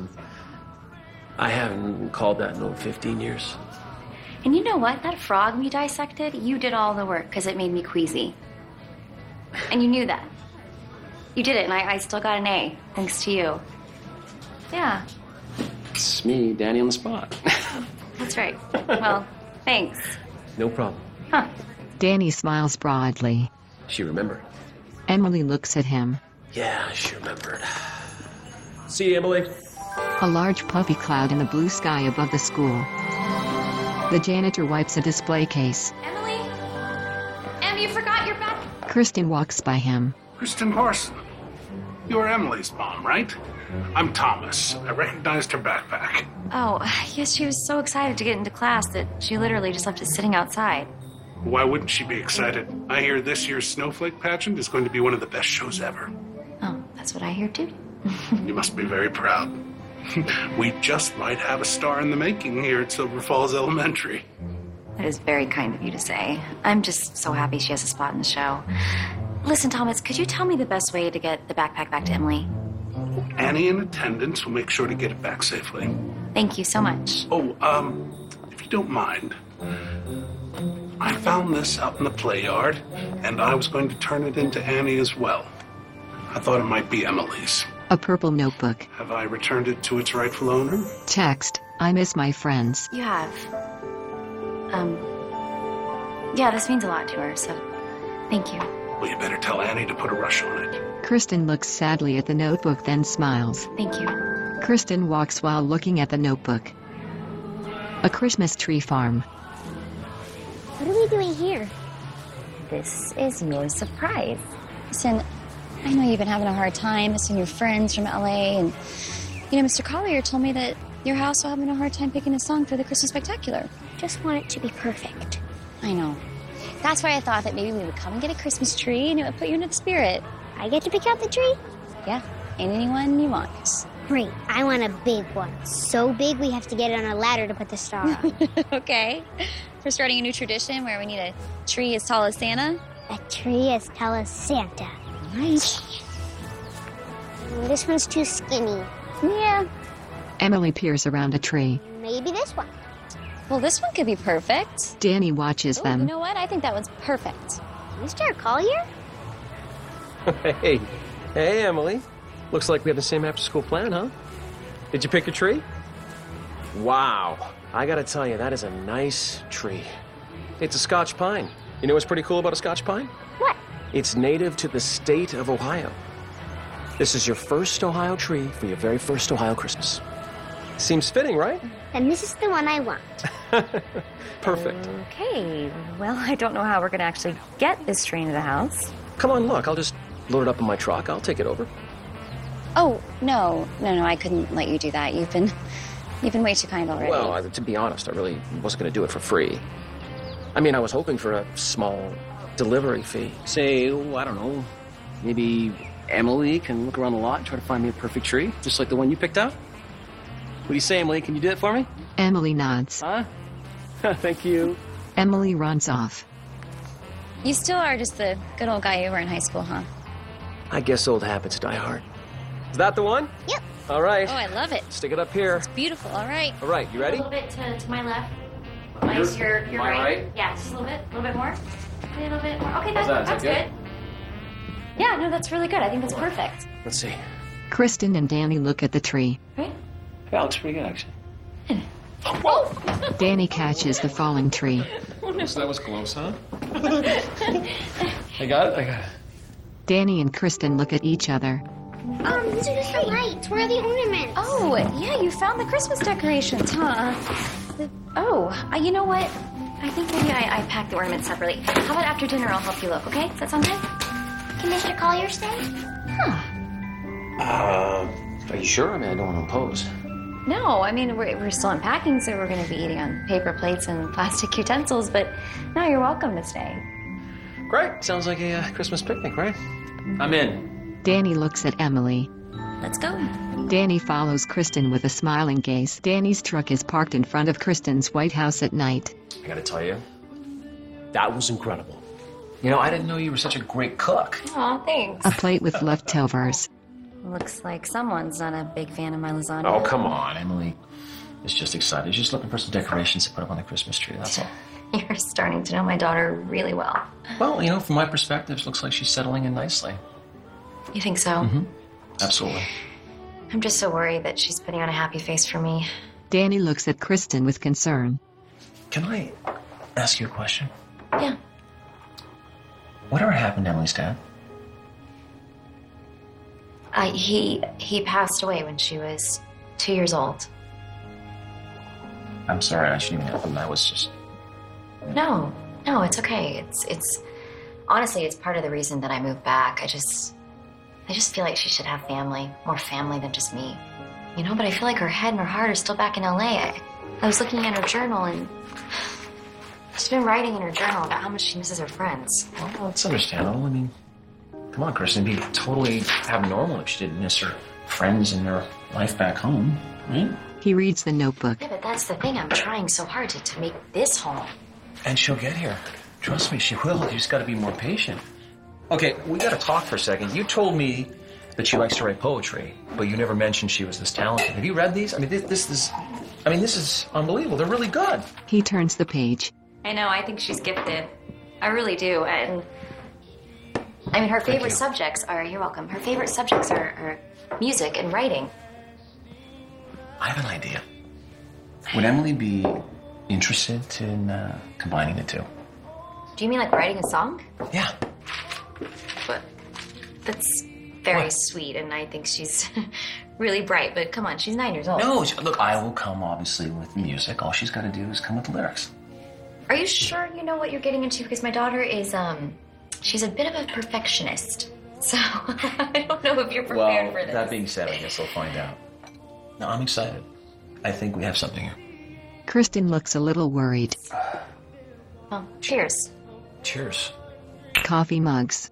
I haven't called that in over 15 years. And you know what? That frog we dissected, you did all the work because it made me queasy. And you knew that. You did it, and I still got an A, thanks to you. Yeah, It's me, Danny on the spot. that's right. Well, thanks. No problem. Huh. Danny smiles broadly. She remembered. Emily looks at him. Yeah, she remembered. See you, Emily. A large puffy cloud in the blue sky above the school. The janitor wipes a display case. Emily? Em, you forgot your back. Kristen walks by him. Kristen Parson. You're Emily's mom, right? I'm Thomas. I recognized her backpack. Oh, yes, she was so excited to get into class that she literally just left it sitting outside. Why wouldn't she be excited? I hear this year's Snowflake pageant is going to be one of the best shows ever. Oh, that's what I hear too. You must be very proud. We just might have a star in the making here at Silver Falls Elementary. That is very kind of you to say. I'm just so happy she has a spot in the show. Listen, Thomas, could you tell me the best way to get the backpack back to Emily? Annie in attendance will make sure to get it back safely. Thank you so much. Oh, if you don't mind, I found this out in the play yard, and I was going to turn it into Annie as well. I thought it might be Emily's. A purple notebook. Have I returned it to its rightful owner? Text, I miss my friends. You have. Yeah, this means a lot to her, so thank you. Well, you better tell Annie to put a rush on it. Kristen looks sadly at the notebook, then smiles. Thank you. Kristen walks while looking at the notebook. A Christmas tree farm. What are we doing here? This is your surprise. Listen, I know you've been having a hard time missing your friends from LA, and you know, Mr. Collier told me that your house was having a hard time picking a song for the Christmas Spectacular. Just want it to be perfect. I know. That's why I thought that maybe we would come and get a Christmas tree and it would put you in the spirit. I get to pick out the tree? Yeah, anyone you want. Great. I want a big one. So big we have to get it on a ladder to put the star on. Okay. We're starting a new tradition where we need a tree as tall as Santa. A tree as tall as Santa. Nice. This one's too skinny. Yeah. Emily peers around a tree. Maybe this one. Well, this one could be perfect. Danny watches them. You know what? I think that one's perfect. Mr. Collier? Hey, Emily. Looks like we have the same after-school plan, huh? Did you pick your tree? Wow. I gotta tell you, that is a nice tree. It's a Scotch pine. You know what's pretty cool about a Scotch pine? What? It's native to the state of Ohio. This is your first Ohio tree for your very first Ohio Christmas. Seems fitting, right? And this is the one I want. Perfect. Okay. Well, I don't know how we're going to actually get this tree into the house. Come on, look. I'll just load it up in my truck. I'll take it over. Oh, no, I couldn't let you do that. You've been way too kind already. Well, to be honest, I really wasn't going to do it for free. I mean, I was hoping for a small delivery fee. Say, I don't know, maybe Emily can look around the lot and try to find me a perfect tree, just like the one you picked out. What do you say, Emily? Can you do it for me? Emily nods. Huh? Thank you. Emily runs off. You still are just the good old guy you were in high school, huh? I guess old habits die hard. Is that the one? Yep. All right. Oh, I love it. Stick it up here. It's beautiful. All right. All right, you ready? A little bit to my left. Nice, you're my right? Yeah, just a little bit more. A little bit more. Okay, How's that? Is that's that good. Yeah, no, that's really good. I think that's perfect. Let's see. Kristen and Danny look at the tree. Yeah, it looks pretty good, actually. Danny catches the falling tree. So that was close, huh? I got it? Danny and Kristen look at each other. These are just the lights. Where are the ornaments? Oh, yeah, you found the Christmas decorations, huh? You know what? I think maybe I packed the ornaments separately. How about after dinner I'll help you look, okay? Does that sound good? Can Mr. Collier stay? Are you sure? I mean, I don't want to impose. No, I mean, we're still unpacking, so we're going to be eating on paper plates and plastic utensils, but no, you're welcome to stay. Great. Sounds like a Christmas picnic, right? I'm in. Danny looks at Emily. Let's go. Danny follows Kristen with a smiling gaze. Danny's truck is parked in front of Kristen's White House at night. I gotta tell you, that was incredible. You know, I didn't know you were such a great cook. Aw, thanks. A plate with leftovers. Looks like someone's not a big fan of my lasagna. Oh, come on. Emily is just excited. She's just looking for some decorations to put up on the Christmas tree, that's all. You're starting to know my daughter really well. Well, you know, from my perspective, it looks like she's settling in nicely. You think so? Mm-hmm. Absolutely. I'm just so worried that she's putting on a happy face for me. Danny looks at Kristen with concern. Can I ask you a question? Yeah. Whatever happened to Emily's dad? He passed away when she was 2 years old. I'm sorry, I shouldn't even have them. I was just... No, it's okay. It's honestly, it's part of the reason that I moved back. I just feel like she should have family, more family than just me. You know, but I feel like her head and her heart are still back in LA. I was looking at her journal and she's been writing in her journal about how much she misses her friends. Well, it's understandable. I mean, come on, Kristen, it'd be totally abnormal if she didn't miss her friends and her life back home, right? He reads the notebook. Yeah, but that's the thing. I'm trying so hard to make this home. And she'll get here. Trust me, she will. You just got to be more patient. Okay, we got to talk for a second. You told me that she likes to write poetry, but you never mentioned she was this talented. Have you read these? I mean, this is unbelievable. They're really good. He turns the page. I know. I think she's gifted. I really do. And I mean, her favorite subjects are. You're welcome. Her favorite subjects are music and writing. I have an idea. Would Emily be interested in combining the two? Do you mean like writing a song? Yeah. But that's very sweet, and I think she's really bright. But come on, she's 9 years old. No, look, I will come obviously with the music. All she's got to do is come with the lyrics. Are you sure you know what you're getting into? Because my daughter is she's a bit of a perfectionist. So I don't know if you're prepared for this. That being said, I guess I'll find out. No, I'm excited. I think we have something here. Kristen looks a little worried. Well, cheers. Cheers. Coffee mugs.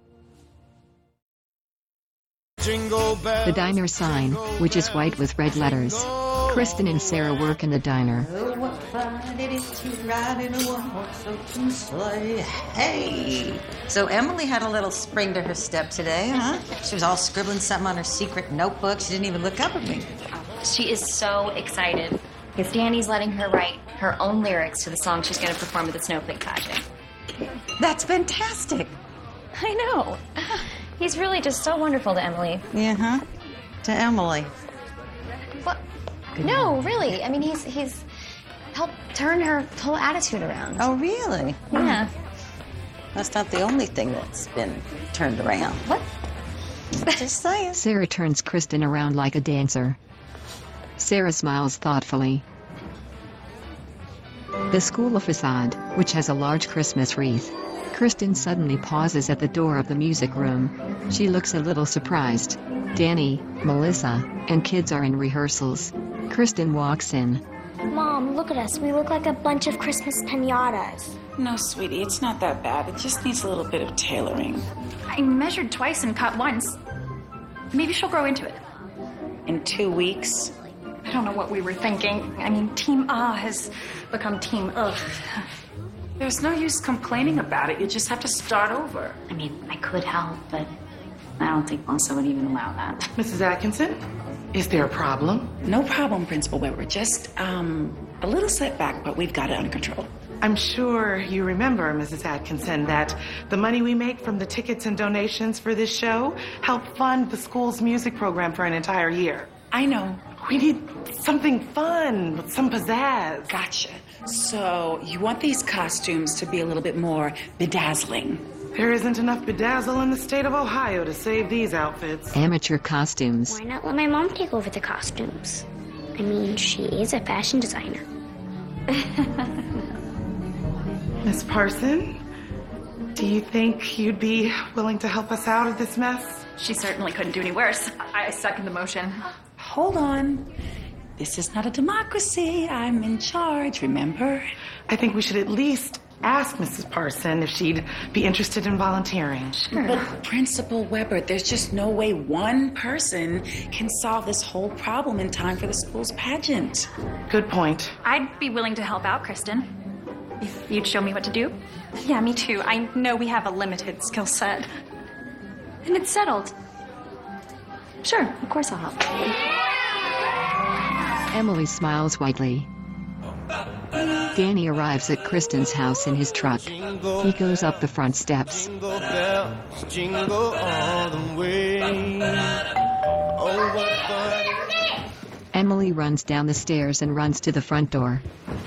The diner sign, which is white with red letters. Kristen and Sarah work in the diner. Oh, what fun it is to ride in a one-horse open sleigh. Hey! So Emily had a little spring to her step today, huh? She was all scribbling something on her secret notebook. She didn't even look up at me. She is so excited because Danny's letting her write her own lyrics to the song she's going to perform at the Snowflake pageant. That's fantastic. I know. He's really just so wonderful to Emily. Yeah, huh? To Emily. What? No, really. I mean, he's helped turn her whole attitude around. Oh, really? Yeah. That's not the only thing that's been turned around. What? Just saying. Sarah turns Kristen around like a dancer. Sarah smiles thoughtfully. The school facade, which has a large Christmas wreath. Kristen suddenly pauses at the door of the music room. She looks a little surprised. Danny, Melissa, and kids are in rehearsals. Kristen walks in. Mom, look at us. We look like a bunch of Christmas pinatas. No, sweetie, it's not that bad. It just needs a little bit of tailoring. I measured twice and cut once. Maybe she'll grow into it. In 2 weeks? I don't know what we were thinking. I mean, Team Ah has become Team Ugh. There's no use complaining about it. You just have to start over. I mean, I could help, but I don't think Melissa would even allow that. Mrs. Atkinson, is there a problem? No problem, Principal Weber. Just a little setback, but we've got it under control. I'm sure you remember, Mrs. Atkinson, that the money we make from the tickets and donations for this show help fund the school's music program for an entire year. I know. We need something fun with some pizzazz. Gotcha. So you want these costumes to be a little bit more bedazzling. There isn't enough bedazzle in the state of Ohio to save these outfits. Amateur costumes. Why not let my mom take over the costumes? I mean, she is a fashion designer. Miss Parson, do you think you'd be willing to help us out of this mess? She certainly couldn't do any worse. I second the motion. Hold on. This is not a democracy. I'm in charge, remember? I think we should at least ask Mrs. Parson if she'd be interested in volunteering. Sure. But Principal Weber, there's just no way one person can solve this whole problem in time for the school's pageant. Good point. I'd be willing to help out, Kristen. If you'd show me what to do. Yeah, me too. I know we have a limited skill set. And it's settled. Sure, of course I'll help. Emily smiles widely. Danny arrives at Kristen's house in his truck. He goes up the front steps. Jingle bells, jingle all the way. Oh, what fun. Emily runs down the stairs and runs to the front door.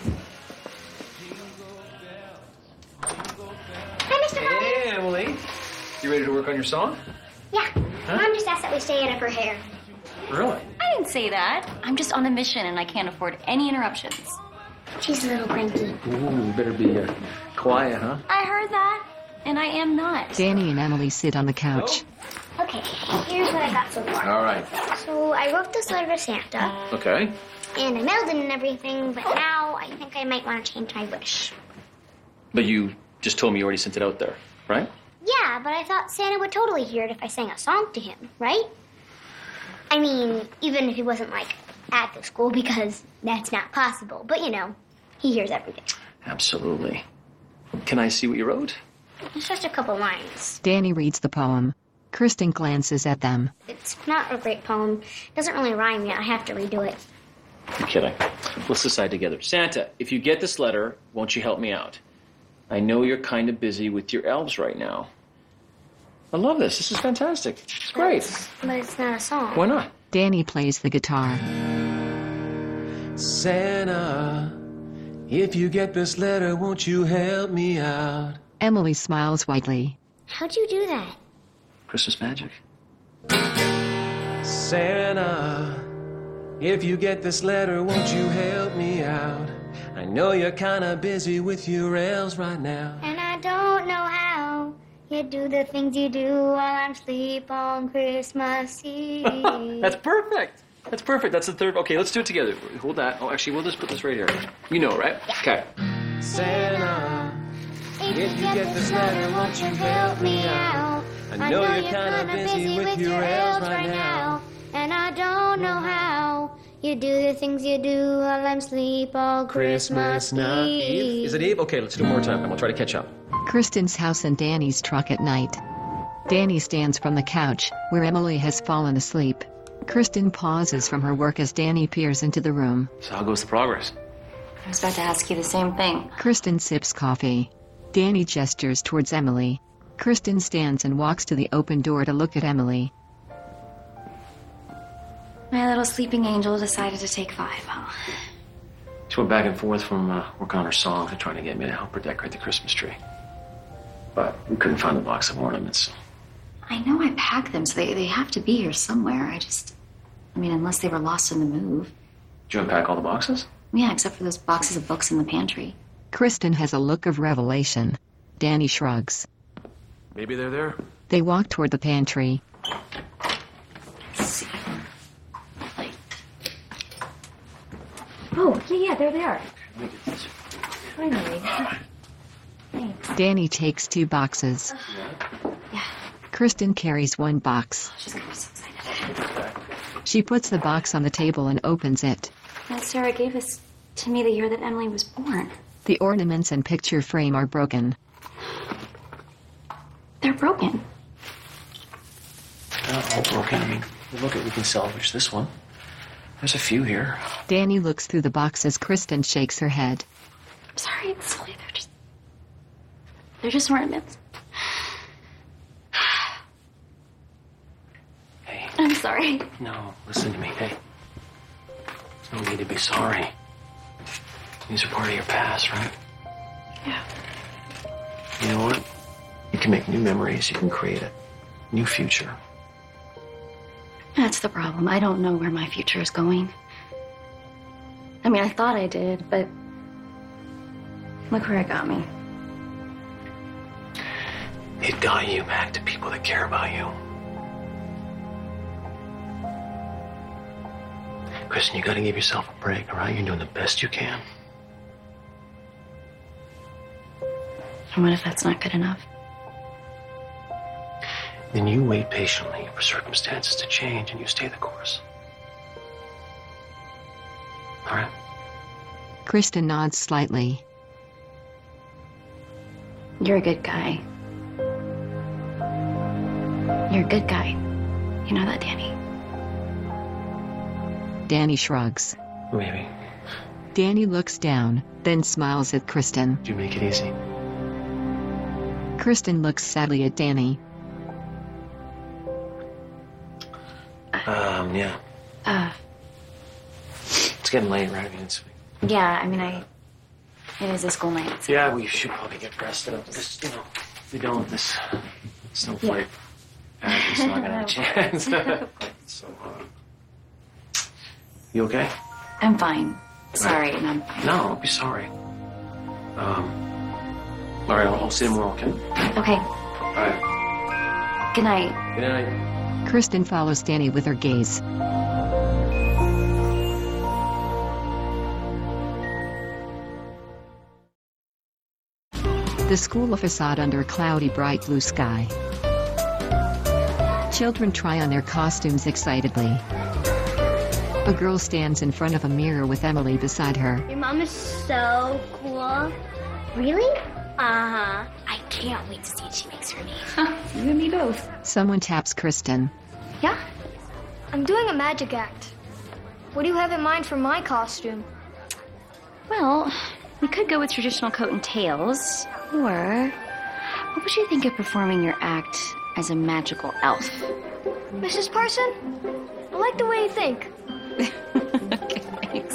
Hey, Emily. You ready to work on your song? Yeah. Mom just asked that we stay out of her hair. Really? I didn't say that. I'm just on a mission and I can't afford any interruptions. She's a little cranky. Ooh, you better be quiet, huh? I heard that, and I am not. Danny and Emily sit on the couch. Okay, here's what I got so far. All right. So I wrote this letter to Santa, Okay. and I mailed it and everything, but now I think I might want to change my wish. But you just told me you already sent it out there, right? Yeah, but I thought Santa would totally hear it if I sang a song to him, right? I mean, even if he wasn't, like, at the school, because that's not possible. But, you know, he hears everything. Absolutely. Can I see what you wrote? It's just a couple lines. Danny reads the poem. Kristen glances at them. It's not a great poem. It doesn't really rhyme yet. I have to redo it. You're kidding. Let's decide together. Santa, if you get this letter, won't you help me out? I know you're kind of busy with your elves right now. I love this. This is fantastic. It's great. But it's not a song. Why not? Danny plays the guitar. Santa, if you get this letter, won't you help me out? Emily smiles widely. How'd you do that? Christmas magic. Santa, if you get this letter, won't you help me out? I know you're kind of busy with your elves right now. And I don't know how you do the things you do while I'm asleep on Christmas Eve. That's perfect. That's perfect. That's the third. Okay, let's do it together. Hold that. Oh, actually, we'll just put this right here. You know, right? Yeah. Okay. Santa, if you get this letter, won't you help me out? I know you're kind of busy with your elves right now. And I don't know how you do the things you do while I'm asleep on Christmas Eve. Is it Eve? Okay, let's do it one more time, and we'll try to catch up. Kristen's house and Danny's truck at night. Danny stands from the couch, where Emily has fallen asleep. Kristen pauses from her work as Danny peers into the room. So how goes the progress? I was about to ask you the same thing. Kristen sips coffee. Danny gestures towards Emily. Kristen stands and walks to the open door to look at Emily. My little sleeping angel decided to take 5, huh? She went back and forth from working on her songs and trying to get me to help her decorate the Christmas tree. But we couldn't find the box of ornaments. I know I packed them, so they have to be here somewhere. I mean, unless they were lost in the move. Did you unpack all the boxes? Yeah, except for those boxes of books in the pantry. Kristen has a look of revelation. Danny shrugs. Maybe they're there. They walk toward the pantry. Oh, yeah, there they are. Finally. Danny takes 2 boxes. Kristen carries 1 box. She's gonna be so excited. She puts the box on the table and opens it. That Sarah gave us to me the year that Emily was born. The ornaments and picture frame are broken. They're broken. Not all broken. I mean, look at, we can salvage this one. There's a few here. Danny looks through the boxes. Kristen shakes her head. I'm sorry, it's silly. They're just ornaments. Hey. I'm sorry. No, listen to me. Hey. There's no need to be sorry. These are part of your past, right? Yeah. You know what? You can make new memories. You can create a new future. That's the problem. I don't know where my future is going. I mean, I thought I did, but look where it got me. It got you back to people that care about you. Kristen, you gotta give yourself a break, all right? You're doing the best you can. And what if that's not good enough? Then you wait patiently for circumstances to change and you stay the course. All right? Kristen nods slightly. You're a good guy. You're a good guy. You know that, Danny? Danny shrugs. Maybe. Danny looks down, then smiles at Kristen. Did you make it easy? Kristen looks sadly at Danny. Yeah. It's getting late, right? I mean, Yeah, I mean, it is a school night. So. Yeah, we should probably get rested up. This, you know, if we don't, this snowflake is not gonna have a chance. So, you okay? I'm fine. Sorry, and I'm fine. No, don't be sorry. All right, I'll see you tomorrow, okay? Okay. All right. Good night. Good night. Kristen follows Danny with her gaze. The school facade under a cloudy, bright blue sky. Children try on their costumes excitedly. A girl stands in front of a mirror with Emily beside her. Your mom is so cool. Really? Uh-huh. I can't wait to see what she makes for me. You and me both. Someone taps Kristen. Yeah? I'm doing a magic act. What do you have in mind for my costume? Well, we could go with traditional coat and tails, or what would you think of performing your act as a magical elf? Mrs. Parson? I like the way you think. Okay, thanks.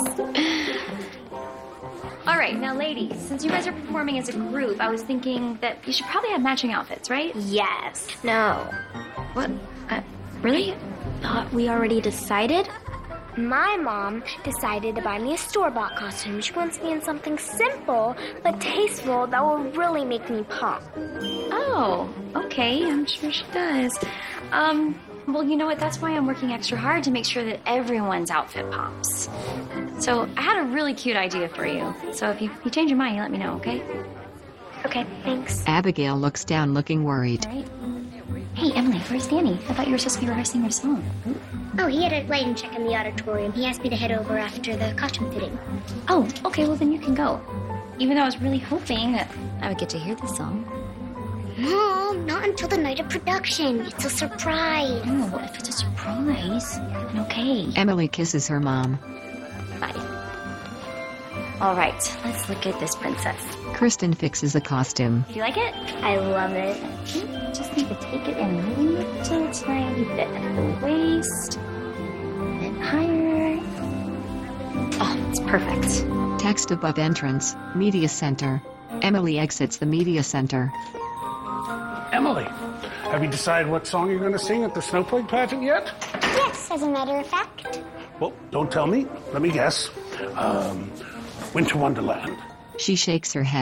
All right, now ladies, since you guys are performing as a group, I was thinking that you should probably have matching outfits, right? Yes. No. What? Really? Thought we already decided? My mom decided to buy me a store-bought costume. She wants me in something simple but tasteful that will really make me pop. Oh, okay. I'm sure she does. Well, you know what? That's why I'm working extra hard to make sure that everyone's outfit pops. So I had a really cute idea for you. So if you change your mind, you let me know, okay? Okay, thanks. Abigail looks down looking worried. All right. Hey, Emily, where's Danny? I thought you were supposed to be rehearsing your song. Oh, he had a lighting check in the auditorium. He asked me to head over after the costume fitting. Oh, okay, well then you can go. Even though I was really hoping that I would get to hear this song. No, not until the night of production. It's a surprise. Oh, if it's a surprise, then okay. Emily kisses her mom. Bye. All right, let's look at this princess. Kristen fixes a costume. Do you like it? I love it. Just need to take it in a little tiny bit at the waist. Then higher. Oh, it's perfect. Text above entrance, Media Center. Emily exits the Media Center. Emily, have you decided what song you're going to sing at the Snowflake pageant yet? Yes, as a matter of fact. Well, don't tell me. Let me guess. Winter Wonderland. She shakes her head.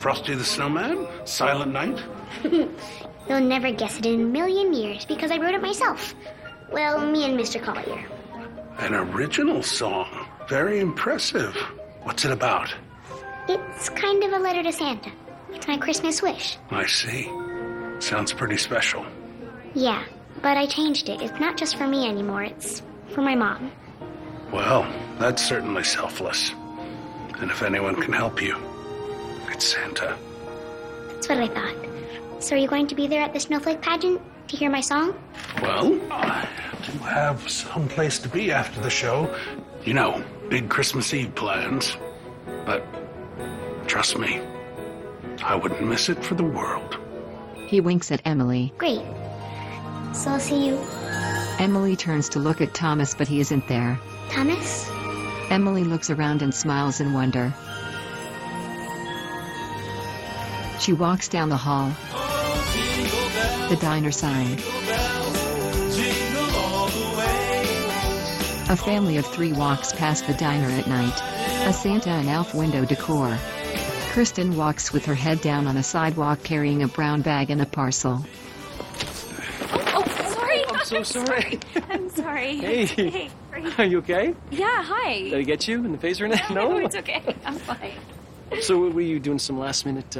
Frosty the Snowman? Silent Night? You'll never guess it in a million years because I wrote it myself. Well, me and Mr. Collier. An original song. Very impressive. What's it about? It's kind of a letter to Santa. It's my Christmas wish. I see. Sounds pretty special. Yeah, but I changed it. It's not just for me anymore. It's for my mom. Well, that's certainly selfless. And if anyone can help you, it's Santa. That's what I thought. So are you going to be there at the snowflake pageant to hear my song? Well, I do have some place to be after the show. You know, big Christmas Eve plans. But trust me, I wouldn't miss it for the world. He winks at Emily. Great. So I'll see you. Emily turns to look at Thomas, but he isn't there. Thomas? Emily looks around and smiles in wonder. She walks down the hall. The diner sign. A family of 3 walks past the diner at night. A Santa and elf window decor. Kristen walks with her head down on a sidewalk carrying a brown bag and a parcel. Oh, sorry. I'm so sorry. I'm sorry. Hey. Are you okay? Yeah, hi. Did I get you in the face or anything? No, it's okay. I'm fine. So were you doing some last minute,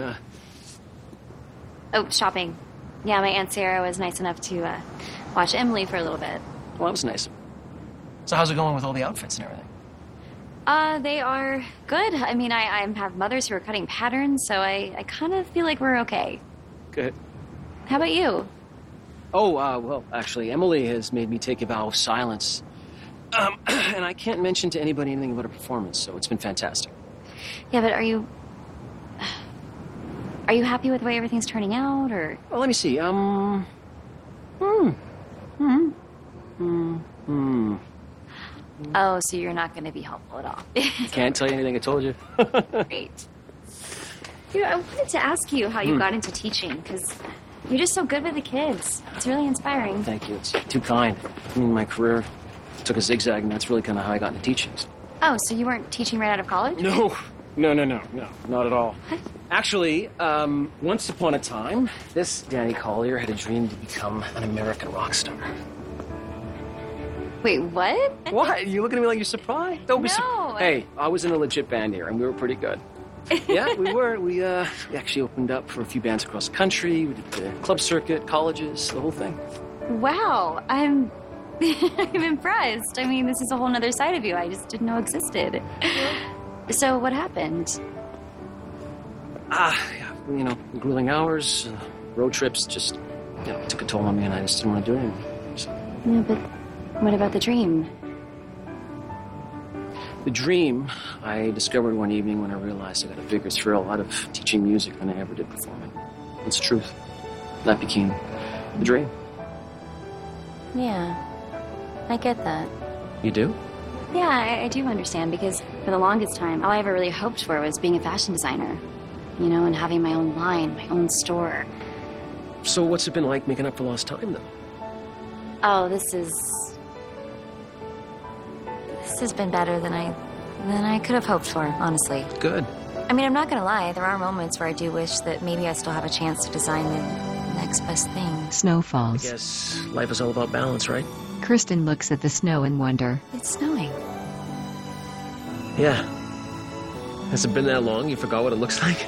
Oh, shopping. Yeah, my Aunt Sarah was nice enough to watch Emily for a little bit. Well, that was nice. So how's it going with all the outfits and everything? They are good. I mean, I have mothers who are cutting patterns, so I kind of feel like we're okay. Good. How about you? Oh, well, actually, Emily has made me take a vow of silence. And I can't mention to anybody anything about her performance, so it's been fantastic. Yeah, but are you happy with the way everything's turning out, or? Well, let me see. Oh, so you're not going to be helpful at all. Can't tell you anything I told you. Great. You know, I wanted to ask you how you got into teaching, because you're just so good with the kids. It's really inspiring. Thank you. It's too kind. I mean, my career took a zigzag, and that's really kind of how I got into teaching. Oh, so you weren't teaching right out of college? No, not at all. What? Actually, once upon a time, this Danny Collier had a dream to become an American rock star. Wait, what? What? You looking at me like you're surprised? Don't be surprised. Hey, I was in a legit band here, and we were pretty good. Yeah, we were. We actually opened up for a few bands across the country. We did the club circuit, colleges, the whole thing. Wow, I'm impressed. I mean, this is a whole other side of you I just didn't know existed. So what happened? You know, grueling hours, road trips just, took a toll on me, and I just didn't want to do it anymore. So. Yeah, but what about the dream? The dream I discovered one evening when I realized I got a bigger thrill out of teaching music than I ever did performing. It's the truth. That became the dream. Yeah, I get that. You do? Yeah, I do understand, because for the longest time, all I ever really hoped for was being a fashion designer. You know, and having my own line, my own store. So what's it been like making up for lost time, though? Oh, this has been better than I could have hoped for, honestly. Good. I mean, I'm not gonna lie, there are moments where I do wish that maybe I still have a chance to design the next best thing. Snow falls. I guess life is all about balance, right? Kristen looks at the snow in wonder. It's snowing. Yeah. Has it been that long? You forgot what it looks like?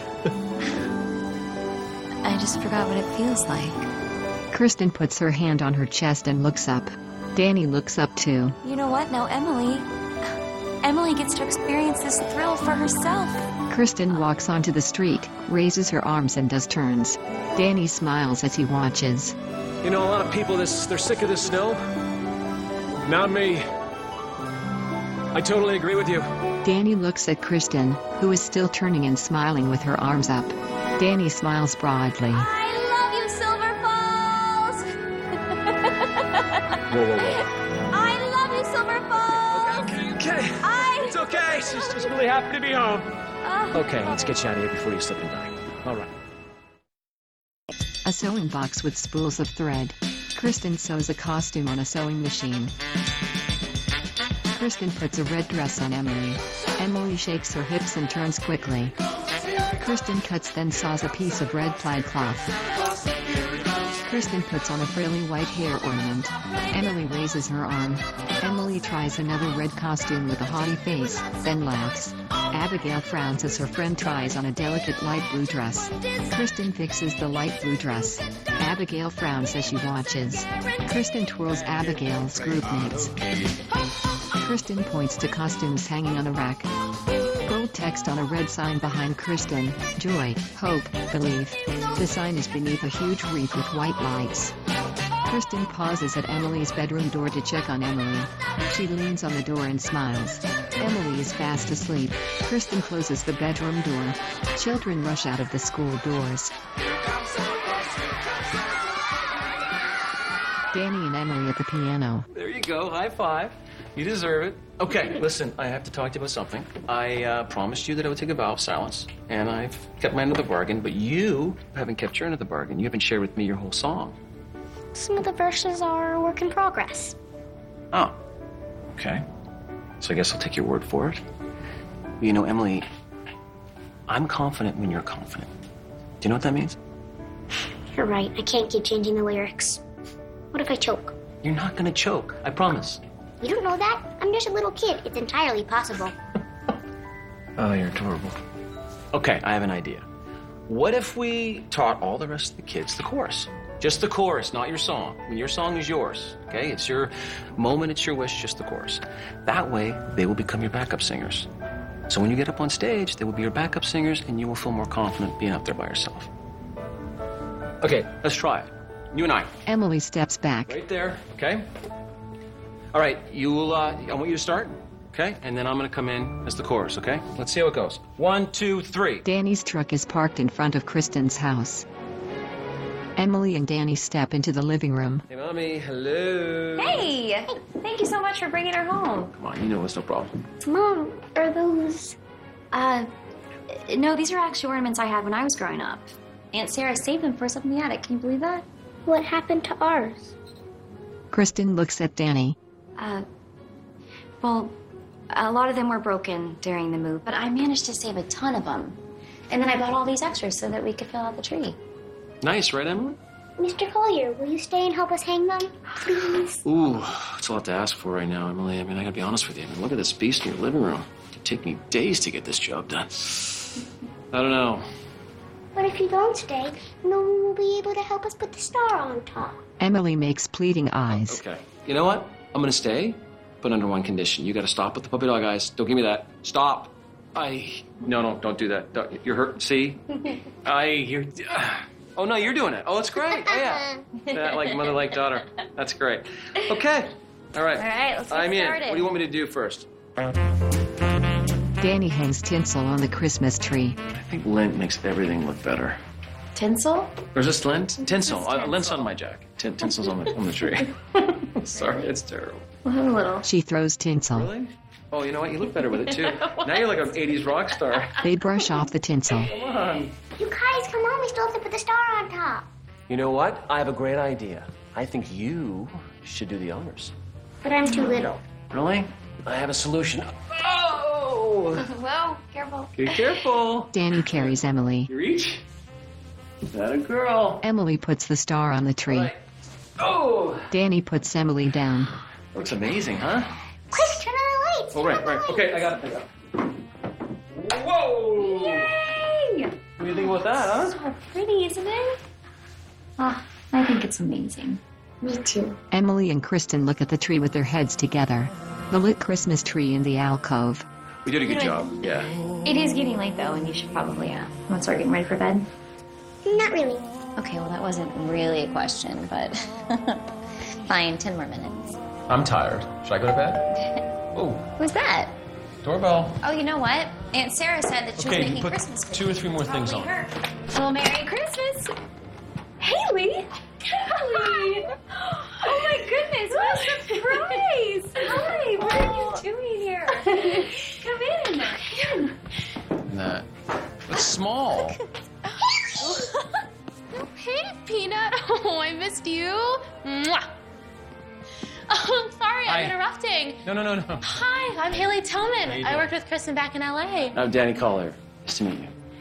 I just forgot what it feels like. Kristen puts her hand on her chest and looks up. Danny looks up too. You know what? Now Emily gets to experience this thrill for herself. Kristen walks onto the street, raises her arms and does turns. Danny smiles as he watches. You know, a lot of people, they're sick of the snow. Not me. I totally agree with you. Danny looks at Kristen, who is still turning and smiling with her arms up. Danny smiles broadly. I love you, Silver Falls! Whoa. I love you, Silver Falls! Okay. It's okay. She's just really happy to be home. Okay, let's get you out of here before you slip and die. All right. A sewing box with spools of thread. Kristen sews a costume on a sewing machine. Kristen puts a red dress on Emily. Emily shakes her hips and turns quickly. Kristen cuts then saws a piece of red plaid cloth. Kristen puts on a frilly white hair ornament. Emily raises her arm. Emily tries another red costume with a haughty face, then laughs. Abigail frowns as her friend tries on a delicate light blue dress. Kristen fixes the light blue dress. Abigail frowns as she watches. Kristen twirls Abigail's group mates. Kristen points to costumes hanging on a rack. Gold text on a red sign behind Kristen: joy, hope, believe. The sign is beneath a huge wreath with white lights. Kristen pauses at Emily's bedroom door to check on Emily. She leans on the door and smiles. Emily is fast asleep. Kristen closes the bedroom door. Children rush out of the school doors. Danny and Emily at the piano. There you go. High five. You deserve it. Okay, listen, I have to talk to you about something. I promised you that I would take a vow of silence, and I've kept my end of the bargain, but you haven't kept your end of the bargain. You haven't shared with me your whole song. Some of the verses are a work in progress. Oh, okay. So I guess I'll take your word for it. You know, Emily, I'm confident when you're confident. Do you know what that means? You're right. I can't keep changing the lyrics. What if I choke? You're not gonna choke, I promise. You don't know that? I'm just a little kid. It's entirely possible. Oh, you're adorable. Okay, I have an idea. What if we taught all the rest of the kids the chorus? Just the chorus, not your song. I mean, your song is yours, okay? It's your moment, it's your wish, just the chorus. That way, they will become your backup singers. So when you get up on stage, they will be your backup singers, and you will feel more confident being up there by yourself. Okay, let's try it. You and I. Emily steps back. Right there, okay? All right, I want you to start, okay? And then I'm gonna come in as the chorus, okay? Let's see how it goes. 1, 2, 3. Danny's truck is parked in front of Kristen's house. Emily and Danny step into the living room. Hey, Mommy, hello. Hey! Thank you so much for bringing her home. Come on, you know it's no problem. Mom, are those... No, these are actually ornaments I had when I was growing up. Aunt Sarah saved them for us up in the attic. Can you believe that? What happened to ours? Kristen looks at Danny. Well, a lot of them were broken during the move, but I managed to save a ton of them. And then I bought all these extras so that we could fill out the tree. Nice, right, Emily? Mr. Collier, will you stay and help us hang them? Please? Ooh, it's a lot to ask for right now, Emily. I mean, I gotta be honest with you. I mean, look at this beast in your living room. It'd take me days to get this job done. I don't know. What if you don't stay? No one will be able to help us put the star on top. Emily makes pleading eyes. Okay. You know what? I'm gonna stay, but under one condition. You gotta stop with the puppy dog eyes. Don't give me that. Stop. No, don't do that. You're hurt. See? Oh, no, you're doing it. Oh, it's great. Oh, yeah. That, like mother, like daughter. That's great. Okay. All right. All right, let's get I'm started. in. What do you want me to do first? Danny hangs tinsel on the Christmas tree. I think lint makes everything look better. Tinsel? Or is this lint? Tinsel. Lint's on my jacket. Tinsel's on the tree. Sorry, it's terrible. A little. She throws tinsel. Really? Oh, you know what? You look better with it, too. Now you're like an 80s rock star. They brush off the tinsel. Come on. You guys, come on. We still have to put the star on top. You know what? I have a great idea. I think you should do the honors. But I'm too little. Really? I have a solution. Oh! Whoa, careful. Be careful. Danny carries Emily. You reach? That a girl. Emily puts the star on the tree. Right. Oh! Danny puts Emily down. Looks amazing, huh? Quick, turn on the lights. Oh, right. Okay, I got it. Whoa! Yay! What do you think about that, huh? So pretty, isn't it? Oh, I think it's amazing. Me too. Emily and Kristen look at the tree with their heads together. The lit Christmas tree in the alcove. We did a good job, yeah. It is getting late, though, and you should probably want to start getting ready for bed. Not really. Okay, well, that wasn't really a question, but fine, 10 more minutes. I'm tired. Should I go to bed? Oh, Who's that? doorbell. Oh, you know what? Aunt Sarah said that she was Okay, making you put Christmas cookies. 2 or 3 more things on. Well, Merry Christmas! Haley! Haley! Oh my goodness, what a surprise! Hi, what are you doing here? Come in. That. It's small. Hey, Peanut. Oh, I missed you. Mwah. Oh, sorry, Hi. I'm interrupting. No. Hi, I'm Haley Tillman. How you I doing? worked with Kristen back in LA. I'm Danny Collier. Nice to meet you.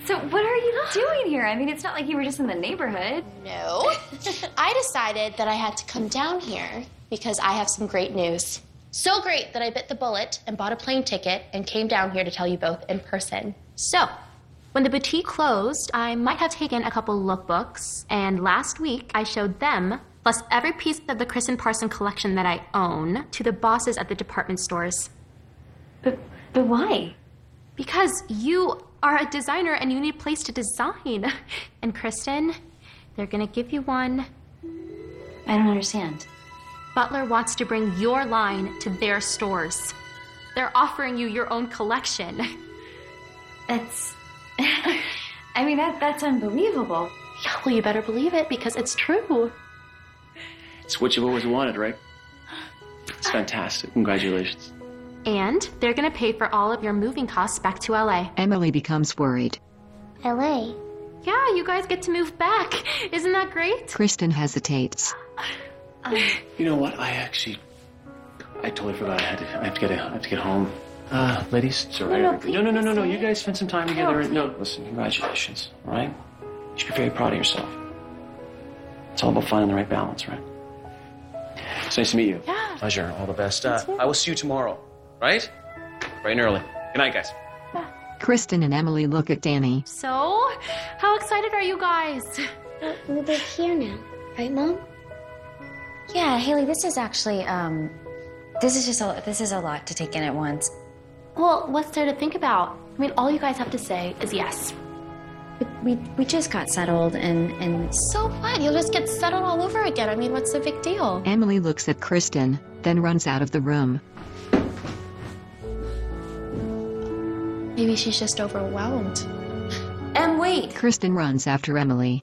So what are you doing here? I mean, it's not like you were just in the neighborhood. No. I decided that I had to come down here because I have some great news. So great that I bit the bullet and bought a plane ticket and came down here to tell you both in person. So, when the boutique closed, I might have taken a couple lookbooks, and last week I showed them, plus every piece of the Kristen Parson collection that I own, to the bosses at the department stores. But why? Because you are a designer and you need a place to design. And Kristen, they're gonna give you one. I don't understand. Butler wants to bring your line to their stores. They're offering you your own collection. That's... I mean, that's unbelievable. Yeah, well, you better believe it because it's true. It's what you've always wanted, right? It's fantastic. Congratulations. And they're gonna pay for all of your moving costs back to LA. Emily becomes worried. LA? Yeah, you guys get to move back. Isn't that great? Kristen hesitates. You know what? I totally forgot. I have to get home. Ladies, it's all right. No. You guys spend some time together. No, listen, congratulations, all right? You should be very proud of yourself. It's all about finding the right balance, right? It's nice to meet you. Yeah. Pleasure. All the best. I will see you tomorrow, right? Bright and early. Good night, guys. Kristen and Emily look at Danny. So, how excited are you guys? We live here now, right, Mom? Yeah, Haley, this is actually, this is a lot to take in at once. Well, what's there to think about? I mean, all you guys have to say is yes. We just got settled and... So what? You'll just get settled all over again. I mean, what's the big deal? Emily looks at Kristen, then runs out of the room. Maybe she's just overwhelmed. And wait! Kristen runs after Emily.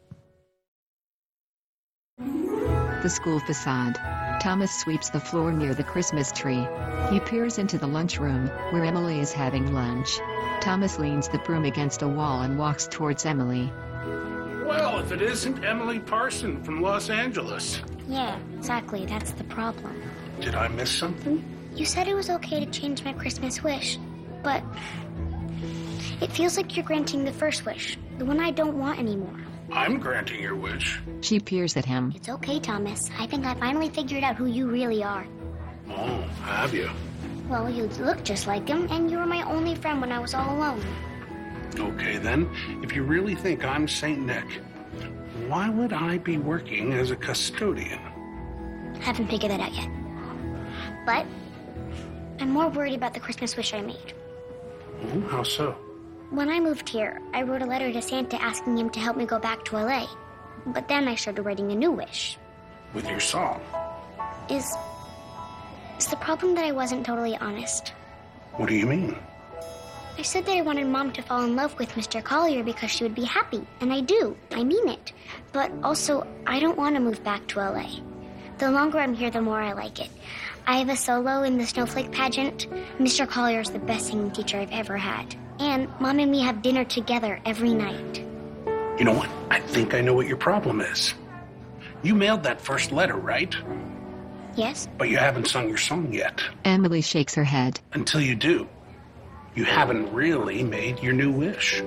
The school facade. Thomas sweeps the floor near the Christmas tree. He peers into the lunchroom, where Emily is having lunch. Thomas leans the broom against a wall and walks towards Emily. Well, if it isn't Emily Parson from Los Angeles. Yeah, exactly. That's the problem. Did I miss something? You said it was okay to change my Christmas wish, but it feels like you're granting the first wish, the one I don't want anymore. I'm granting your wish. She peers at him. It's okay, Thomas. I think I finally figured out who you really are. Oh, have you? Well, you look just like him, and you were my only friend when I was all alone. Okay, then. If you really think I'm St. Nick, why would I be working as a custodian? Haven't figured that out yet. But I'm more worried about the Christmas wish I made. Oh, how so? When I moved here, I wrote a letter to Santa asking him to help me go back to LA. But then I started writing a new wish. With your song? Is the problem that I wasn't totally honest. What do you mean? I said that I wanted Mom to fall in love with Mr. Collier because she would be happy, and I do. I mean it. But also, I don't want to move back to LA. The longer I'm here, the more I like it. I have a solo in the Snowflake pageant. Mr. Collier's the best singing teacher I've ever had. And Mom and me have dinner together every night. You know what? I think I know what your problem is. You mailed that first letter, right? Yes? But you haven't sung your song yet. Emily shakes her head. Until you do. You haven't really made your new wish.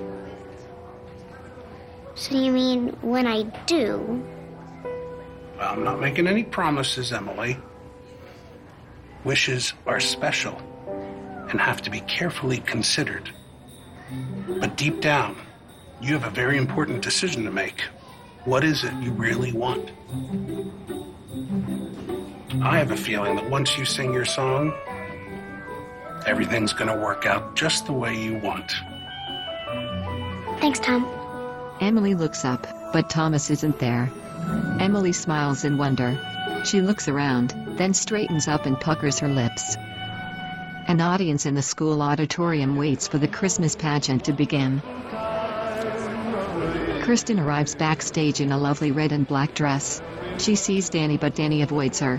So you mean when I do? Well, I'm not making any promises, Emily. Wishes are special and have to be carefully considered. But deep down, you have a very important decision to make. What is it you really want? I have a feeling that once you sing your song, everything's gonna work out just the way you want. Thanks, Tom. Emily looks up, but Thomas isn't there. Emily smiles in wonder. She looks around, then straightens up and puckers her lips. An audience in the school auditorium waits for the Christmas pageant to begin. Kristen arrives backstage in a lovely red and black dress. She sees Danny, but Danny avoids her.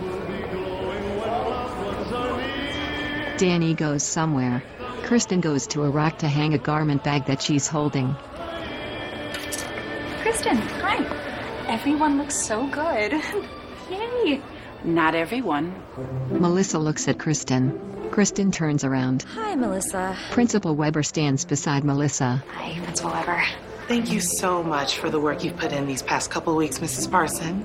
Danny goes somewhere. Kristen goes to a rack to hang a garment bag that she's holding. Kristen, hi. Everyone looks so good. Yay. Not everyone. Melissa looks at Kristen. Kristen turns around. Hi, Melissa. Principal Weber stands beside Melissa. Hi, Principal Weber. Thank you so much for the work you've put in these past couple of weeks, Mrs. Parson.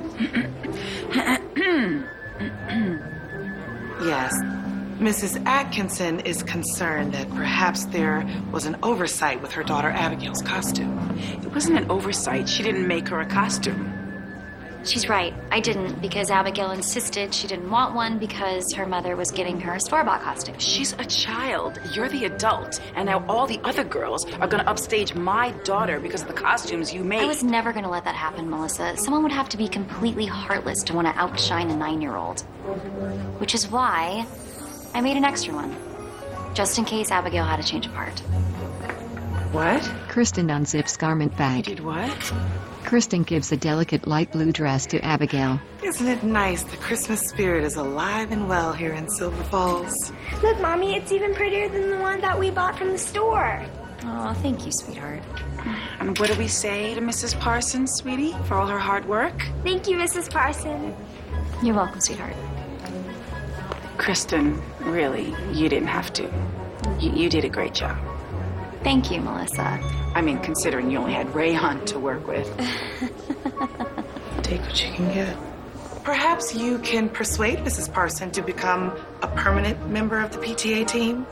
Yes. Mrs. Atkinson is concerned that perhaps there was an oversight with her daughter Abigail's costume. It wasn't an oversight. She didn't make her a costume. She's right. I didn't, because Abigail insisted she didn't want one because her mother was getting her a store-bought costume. She's a child. You're the adult. And now all the other girls are going to upstage my daughter because of the costumes you made. I was never going to let that happen, Melissa. Someone would have to be completely heartless to want to outshine a 9-year-old. Which is why I made an extra one, just in case Abigail had a change of heart. What? Kristen unzips garment bag. You did what? Kristen gives a delicate light blue dress to Abigail. Isn't it nice? The Christmas spirit is alive and well here in Silver Falls. Look, Mommy, it's even prettier than the one that we bought from the store. Oh, thank you, sweetheart. And what do we say to Mrs. Parsons, sweetie, for all her hard work? Thank you, Mrs. Parson. You're welcome, sweetheart. Kristen, really, you didn't have to. You did a great job. Thank you, Melissa. I mean, considering you only had Rayon to work with. Take what you can get. Perhaps you can persuade Mrs. Parson to become a permanent member of the PTA team?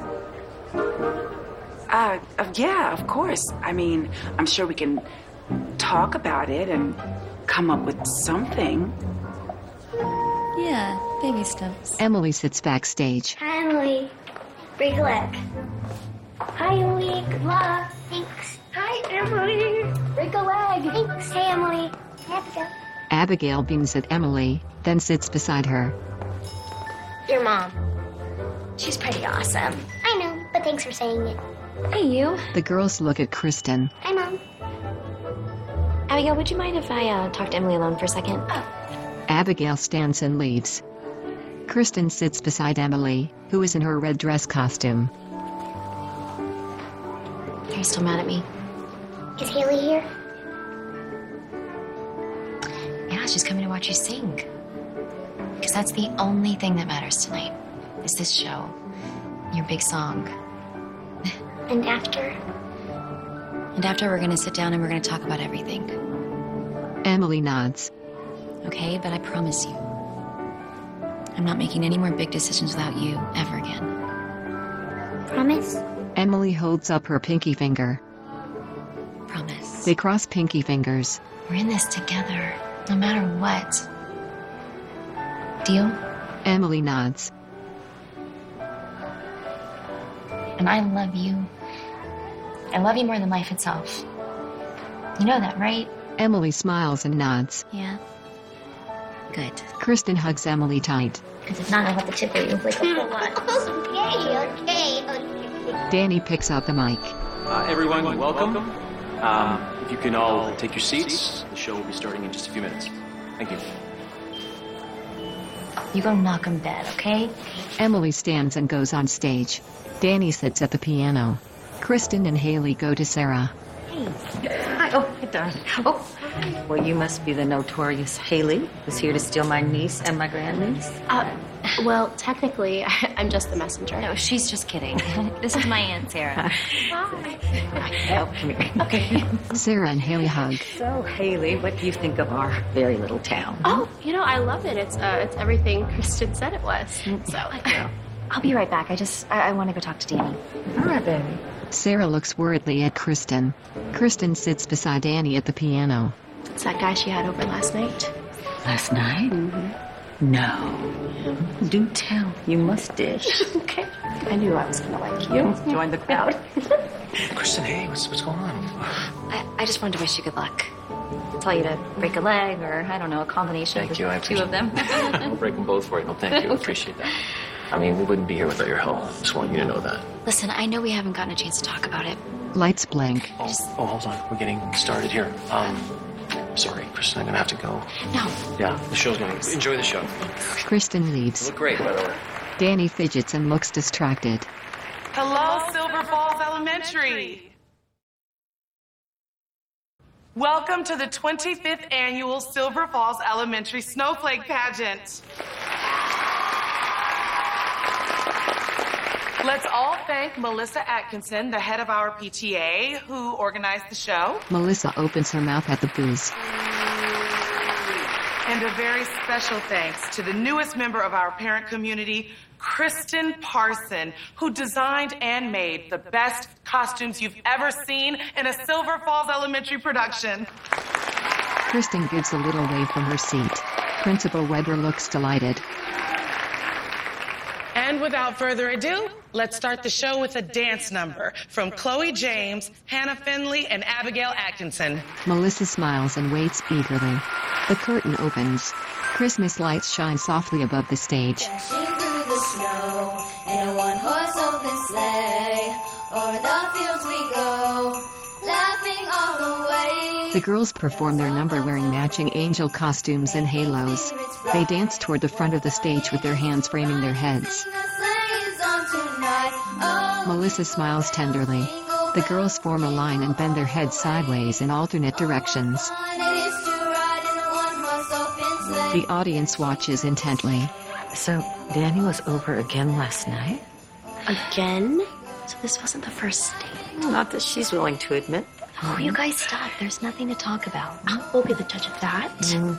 Yeah, of course. I mean, I'm sure we can talk about it and come up with something. Yeah, baby steps. Emily sits backstage. Hi, Emily. Break a leg. Hi, Emily. Good luck. Thanks. Hi, Emily. Break a leg. Thanks. Hey, Emily. Abigail. Abigail beams at Emily, then sits beside her. Your mom. She's pretty awesome. I know, but thanks for saying it. Hey, you. The girls look at Kristen. Hi, Mom. Abigail, would you mind if I talk to Emily alone for a second? Abigail stands and leaves. Kristen sits beside Emily, who is in her red dress costume. Are you still mad at me? Is Haley here? Yeah, she's coming to watch you sing. Because that's the only thing that matters tonight, is this show. Your big song. And after? And after, we're going to sit down and we're going to talk about everything. Emily nods. Okay, but I promise you, I'm not making any more big decisions without you ever again. Promise? Emily holds up her pinky finger. Promise. They cross pinky fingers. We're in this together, no matter what. Deal? Emily nods. And I love you. I love you more than life itself. You know that, right? Emily smiles and nods. Yeah. Good. Kristen hugs Emily tight. Because if not, I'll have to tip you like a whole lot. Okay. Danny picks up the mic. Everyone, welcome. If you can all take your seats, the show will be starting in just a few minutes. Thank you. You go knock 'em dead, okay? Emily stands and goes on stage. Danny sits at the piano. Kristen and Haley go to Sarah. Hi. Oh, hi, darling. Oh, well, you must be the notorious Haley who's here to steal my niece and my grandniece. Well, technically, I'm just the messenger. No, she's just kidding. This is my Aunt Sarah. Oh, come here. Okay. Sarah and Haley hug. So, Haley, what do you think of our very little town? Oh, I love it. It's everything Kristen said it was. So, I'll be right back. I want to go talk to Danny. All right, baby. Sarah looks worriedly at Kristen. Kristen sits beside Danny at the piano. it's that guy she had over last night. Last night? No. Do tell. You must dish. Okay. I knew I was going to like you. Join the crowd. Kristen, hey, what's going on? I just wanted to wish you good luck. Tell you to break a leg, or I don't know, a combination Thank of you, I the two of them. We'll break them both for you. No, thank you. I appreciate that. I mean, we wouldn't be here without your help. Just want you to know that. Listen, I know we haven't gotten a chance to talk about it. Lights blink. Oh, hold on. We're getting started here. Sorry, Kristen, I'm gonna have to go. No. Yeah, the show's going. Enjoy the show. Kristen You leaves. look great, by the way. Danny fidgets and looks distracted. Hello, Silver Falls Elementary. Welcome to the 25th annual Silver Falls Elementary Snowflake Pageant. Let's all thank Melissa Atkinson, the head of our PTA, who organized the show. Melissa opens her mouth at the booze. And a very special thanks to the newest member of our parent community, Kristen Parson, who designed and made the best costumes you've ever seen in a Silver Falls Elementary production. Kristen gives a little wave from her seat. Principal Weber looks delighted. And without further ado, let's start the show with a dance number from Chloe James, Hannah Finley, and Abigail Atkinson. Melissa smiles and waits eagerly. The curtain opens. Christmas lights shine softly above the stage. Dashing through the snow in a one-horse open sleigh, o'er the fields we go, laughing all the way. The girls perform their number wearing matching angel costumes and halos. They dance toward the front of the stage with their hands framing their heads. Melissa smiles tenderly. The girls form a line and bend their heads sideways in alternate directions. The audience watches intently. So, Danny was over again last night? Again? So this wasn't the first date? Not that she's willing to admit. Oh, you guys stop. There's nothing to talk about. We'll be the judge of that.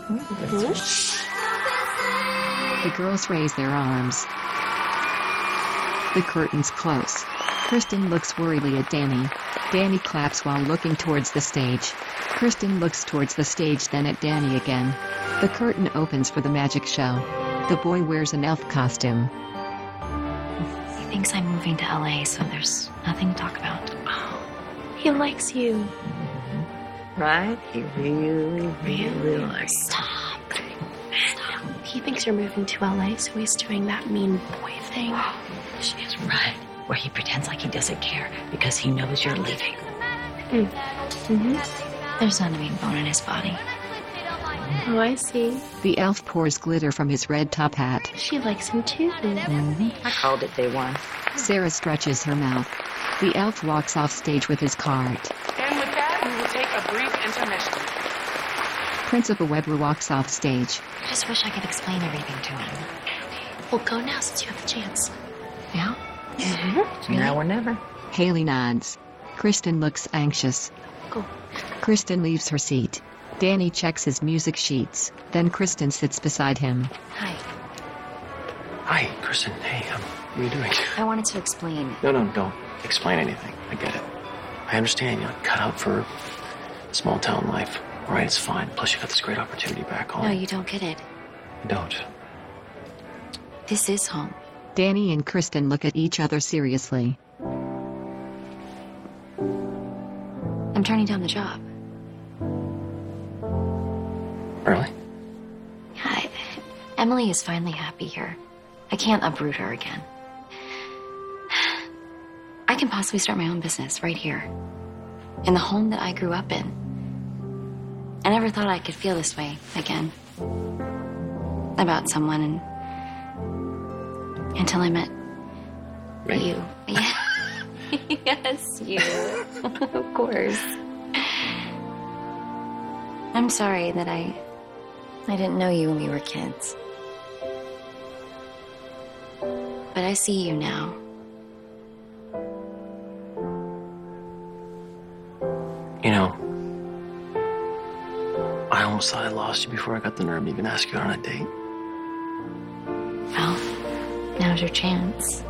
The girls raise their arms. The curtains close. Kristen looks worriedly at Danny. Danny claps while looking towards the stage. Kristen looks towards the stage, then at Danny again. The curtain opens for the magic show. The boy wears an elf costume. He thinks I'm moving to LA, so there's nothing to talk about. Oh, he likes you. Right? He really likes. Stop. He thinks you're moving to LA, so he's doing that mean boy thing. She is right. Where he pretends like he doesn't care because he knows you're leaving. There's not a mean bone in his body. Oh, I see. The elf pours glitter from his red top hat. She likes him too. I called it day one. Sarah stretches her mouth. The elf walks off stage with his cart. And with that, we will take a brief intermission. Principal Weber walks off stage. I just wish I could explain everything to him. Well, go now since you have the chance. Yeah? Really? Now or never. Haley nods. Kristen looks anxious. Go. Kristen leaves her seat. Danny checks his music sheets. Then Kristen sits beside him. Hi. Hi, Kristen. Hey, what are you doing? I wanted to explain. No, don't explain anything. I get it. I understand you're cut out for small town life. All right, it's fine. Plus, you got this great opportunity back home. No, you don't get it. I don't. This is home. Danny and Kristen look at each other seriously. I'm turning down the job. Really? Yeah, Emily is finally happy here. I can't uproot her again. I can possibly start my own business right here. In the home that I grew up in. I never thought I could feel this way again. About someone until I met you. Yeah. Yes, you. Of course. I'm sorry that I didn't know you when we were kids. But I see you now. You know, I almost thought I lost you before I got the nerve to even ask you out on a date. Well, now's your chance.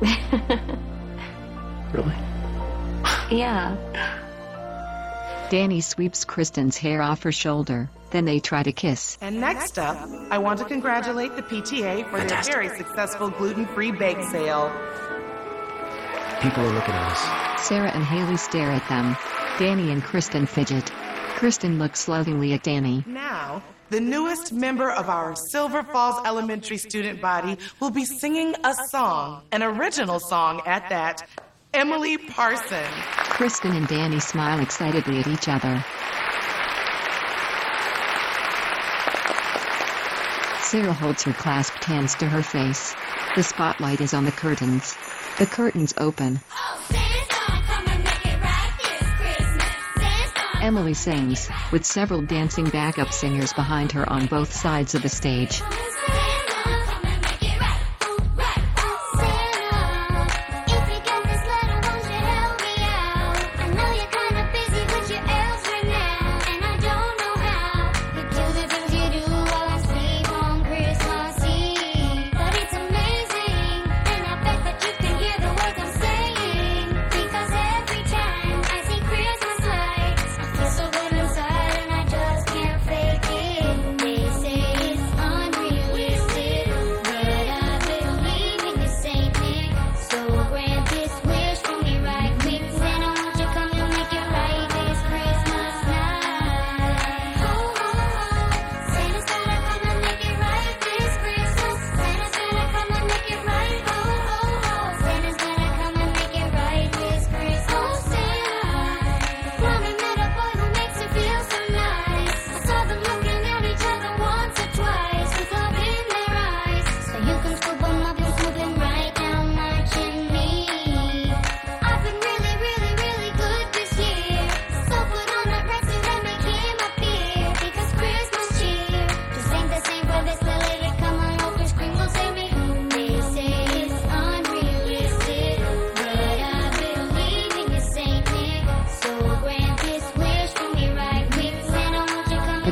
Really? Yeah. Danny sweeps Kristen's hair off her shoulder. Then they try to kiss. And next up, I want to congratulate the PTA for their very successful gluten-free bake sale. People are looking at us. Sarah and Haley stare at them. Danny and Kristen fidget. Kristen looks lovingly at Danny. Now, the newest member of our Silver Falls Elementary student body will be singing a song, an original song at that, Emily Parson. Kristen and Danny smile excitedly at each other. Sarah holds her clasped hands to her face. The spotlight is on the curtains. The curtains open. Emily sings, with several dancing backup singers behind her on both sides of the stage. It's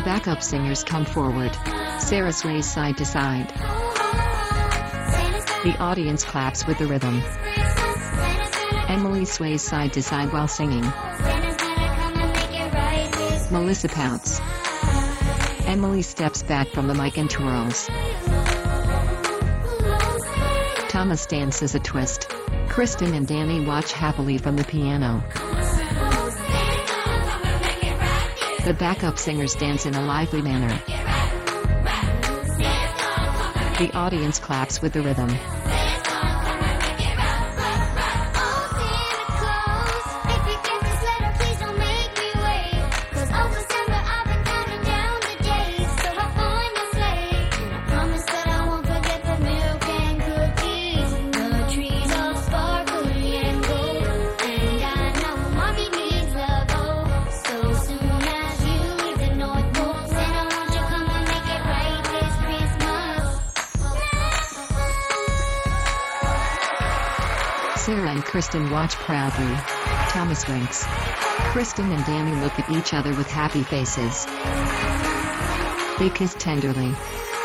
backup singers come forward. Sarah sways side to side. The audience claps with the rhythm. Emily sways side to side while singing. Melissa pouts. Emily steps back from the mic and twirls. Thomas dances a twist. Kristen and Danny watch happily from the piano. The backup singers dance in a lively manner. The audience claps with the rhythm. Sarah and Kristen watch proudly. Thomas winks. Kristen and Danny look at each other with happy faces. They kiss tenderly.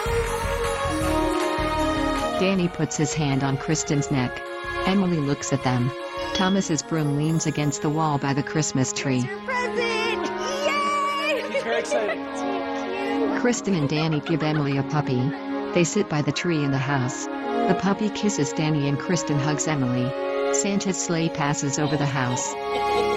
Danny puts his hand on Kristen's neck. Emily looks at them. Thomas's broom leans against the wall by the Christmas tree. Very exciting. Kristen and Danny give Emily a puppy. They sit by the tree in the house. The puppy kisses Danny and Kristen hugs Emily. Santa's sleigh passes over the house.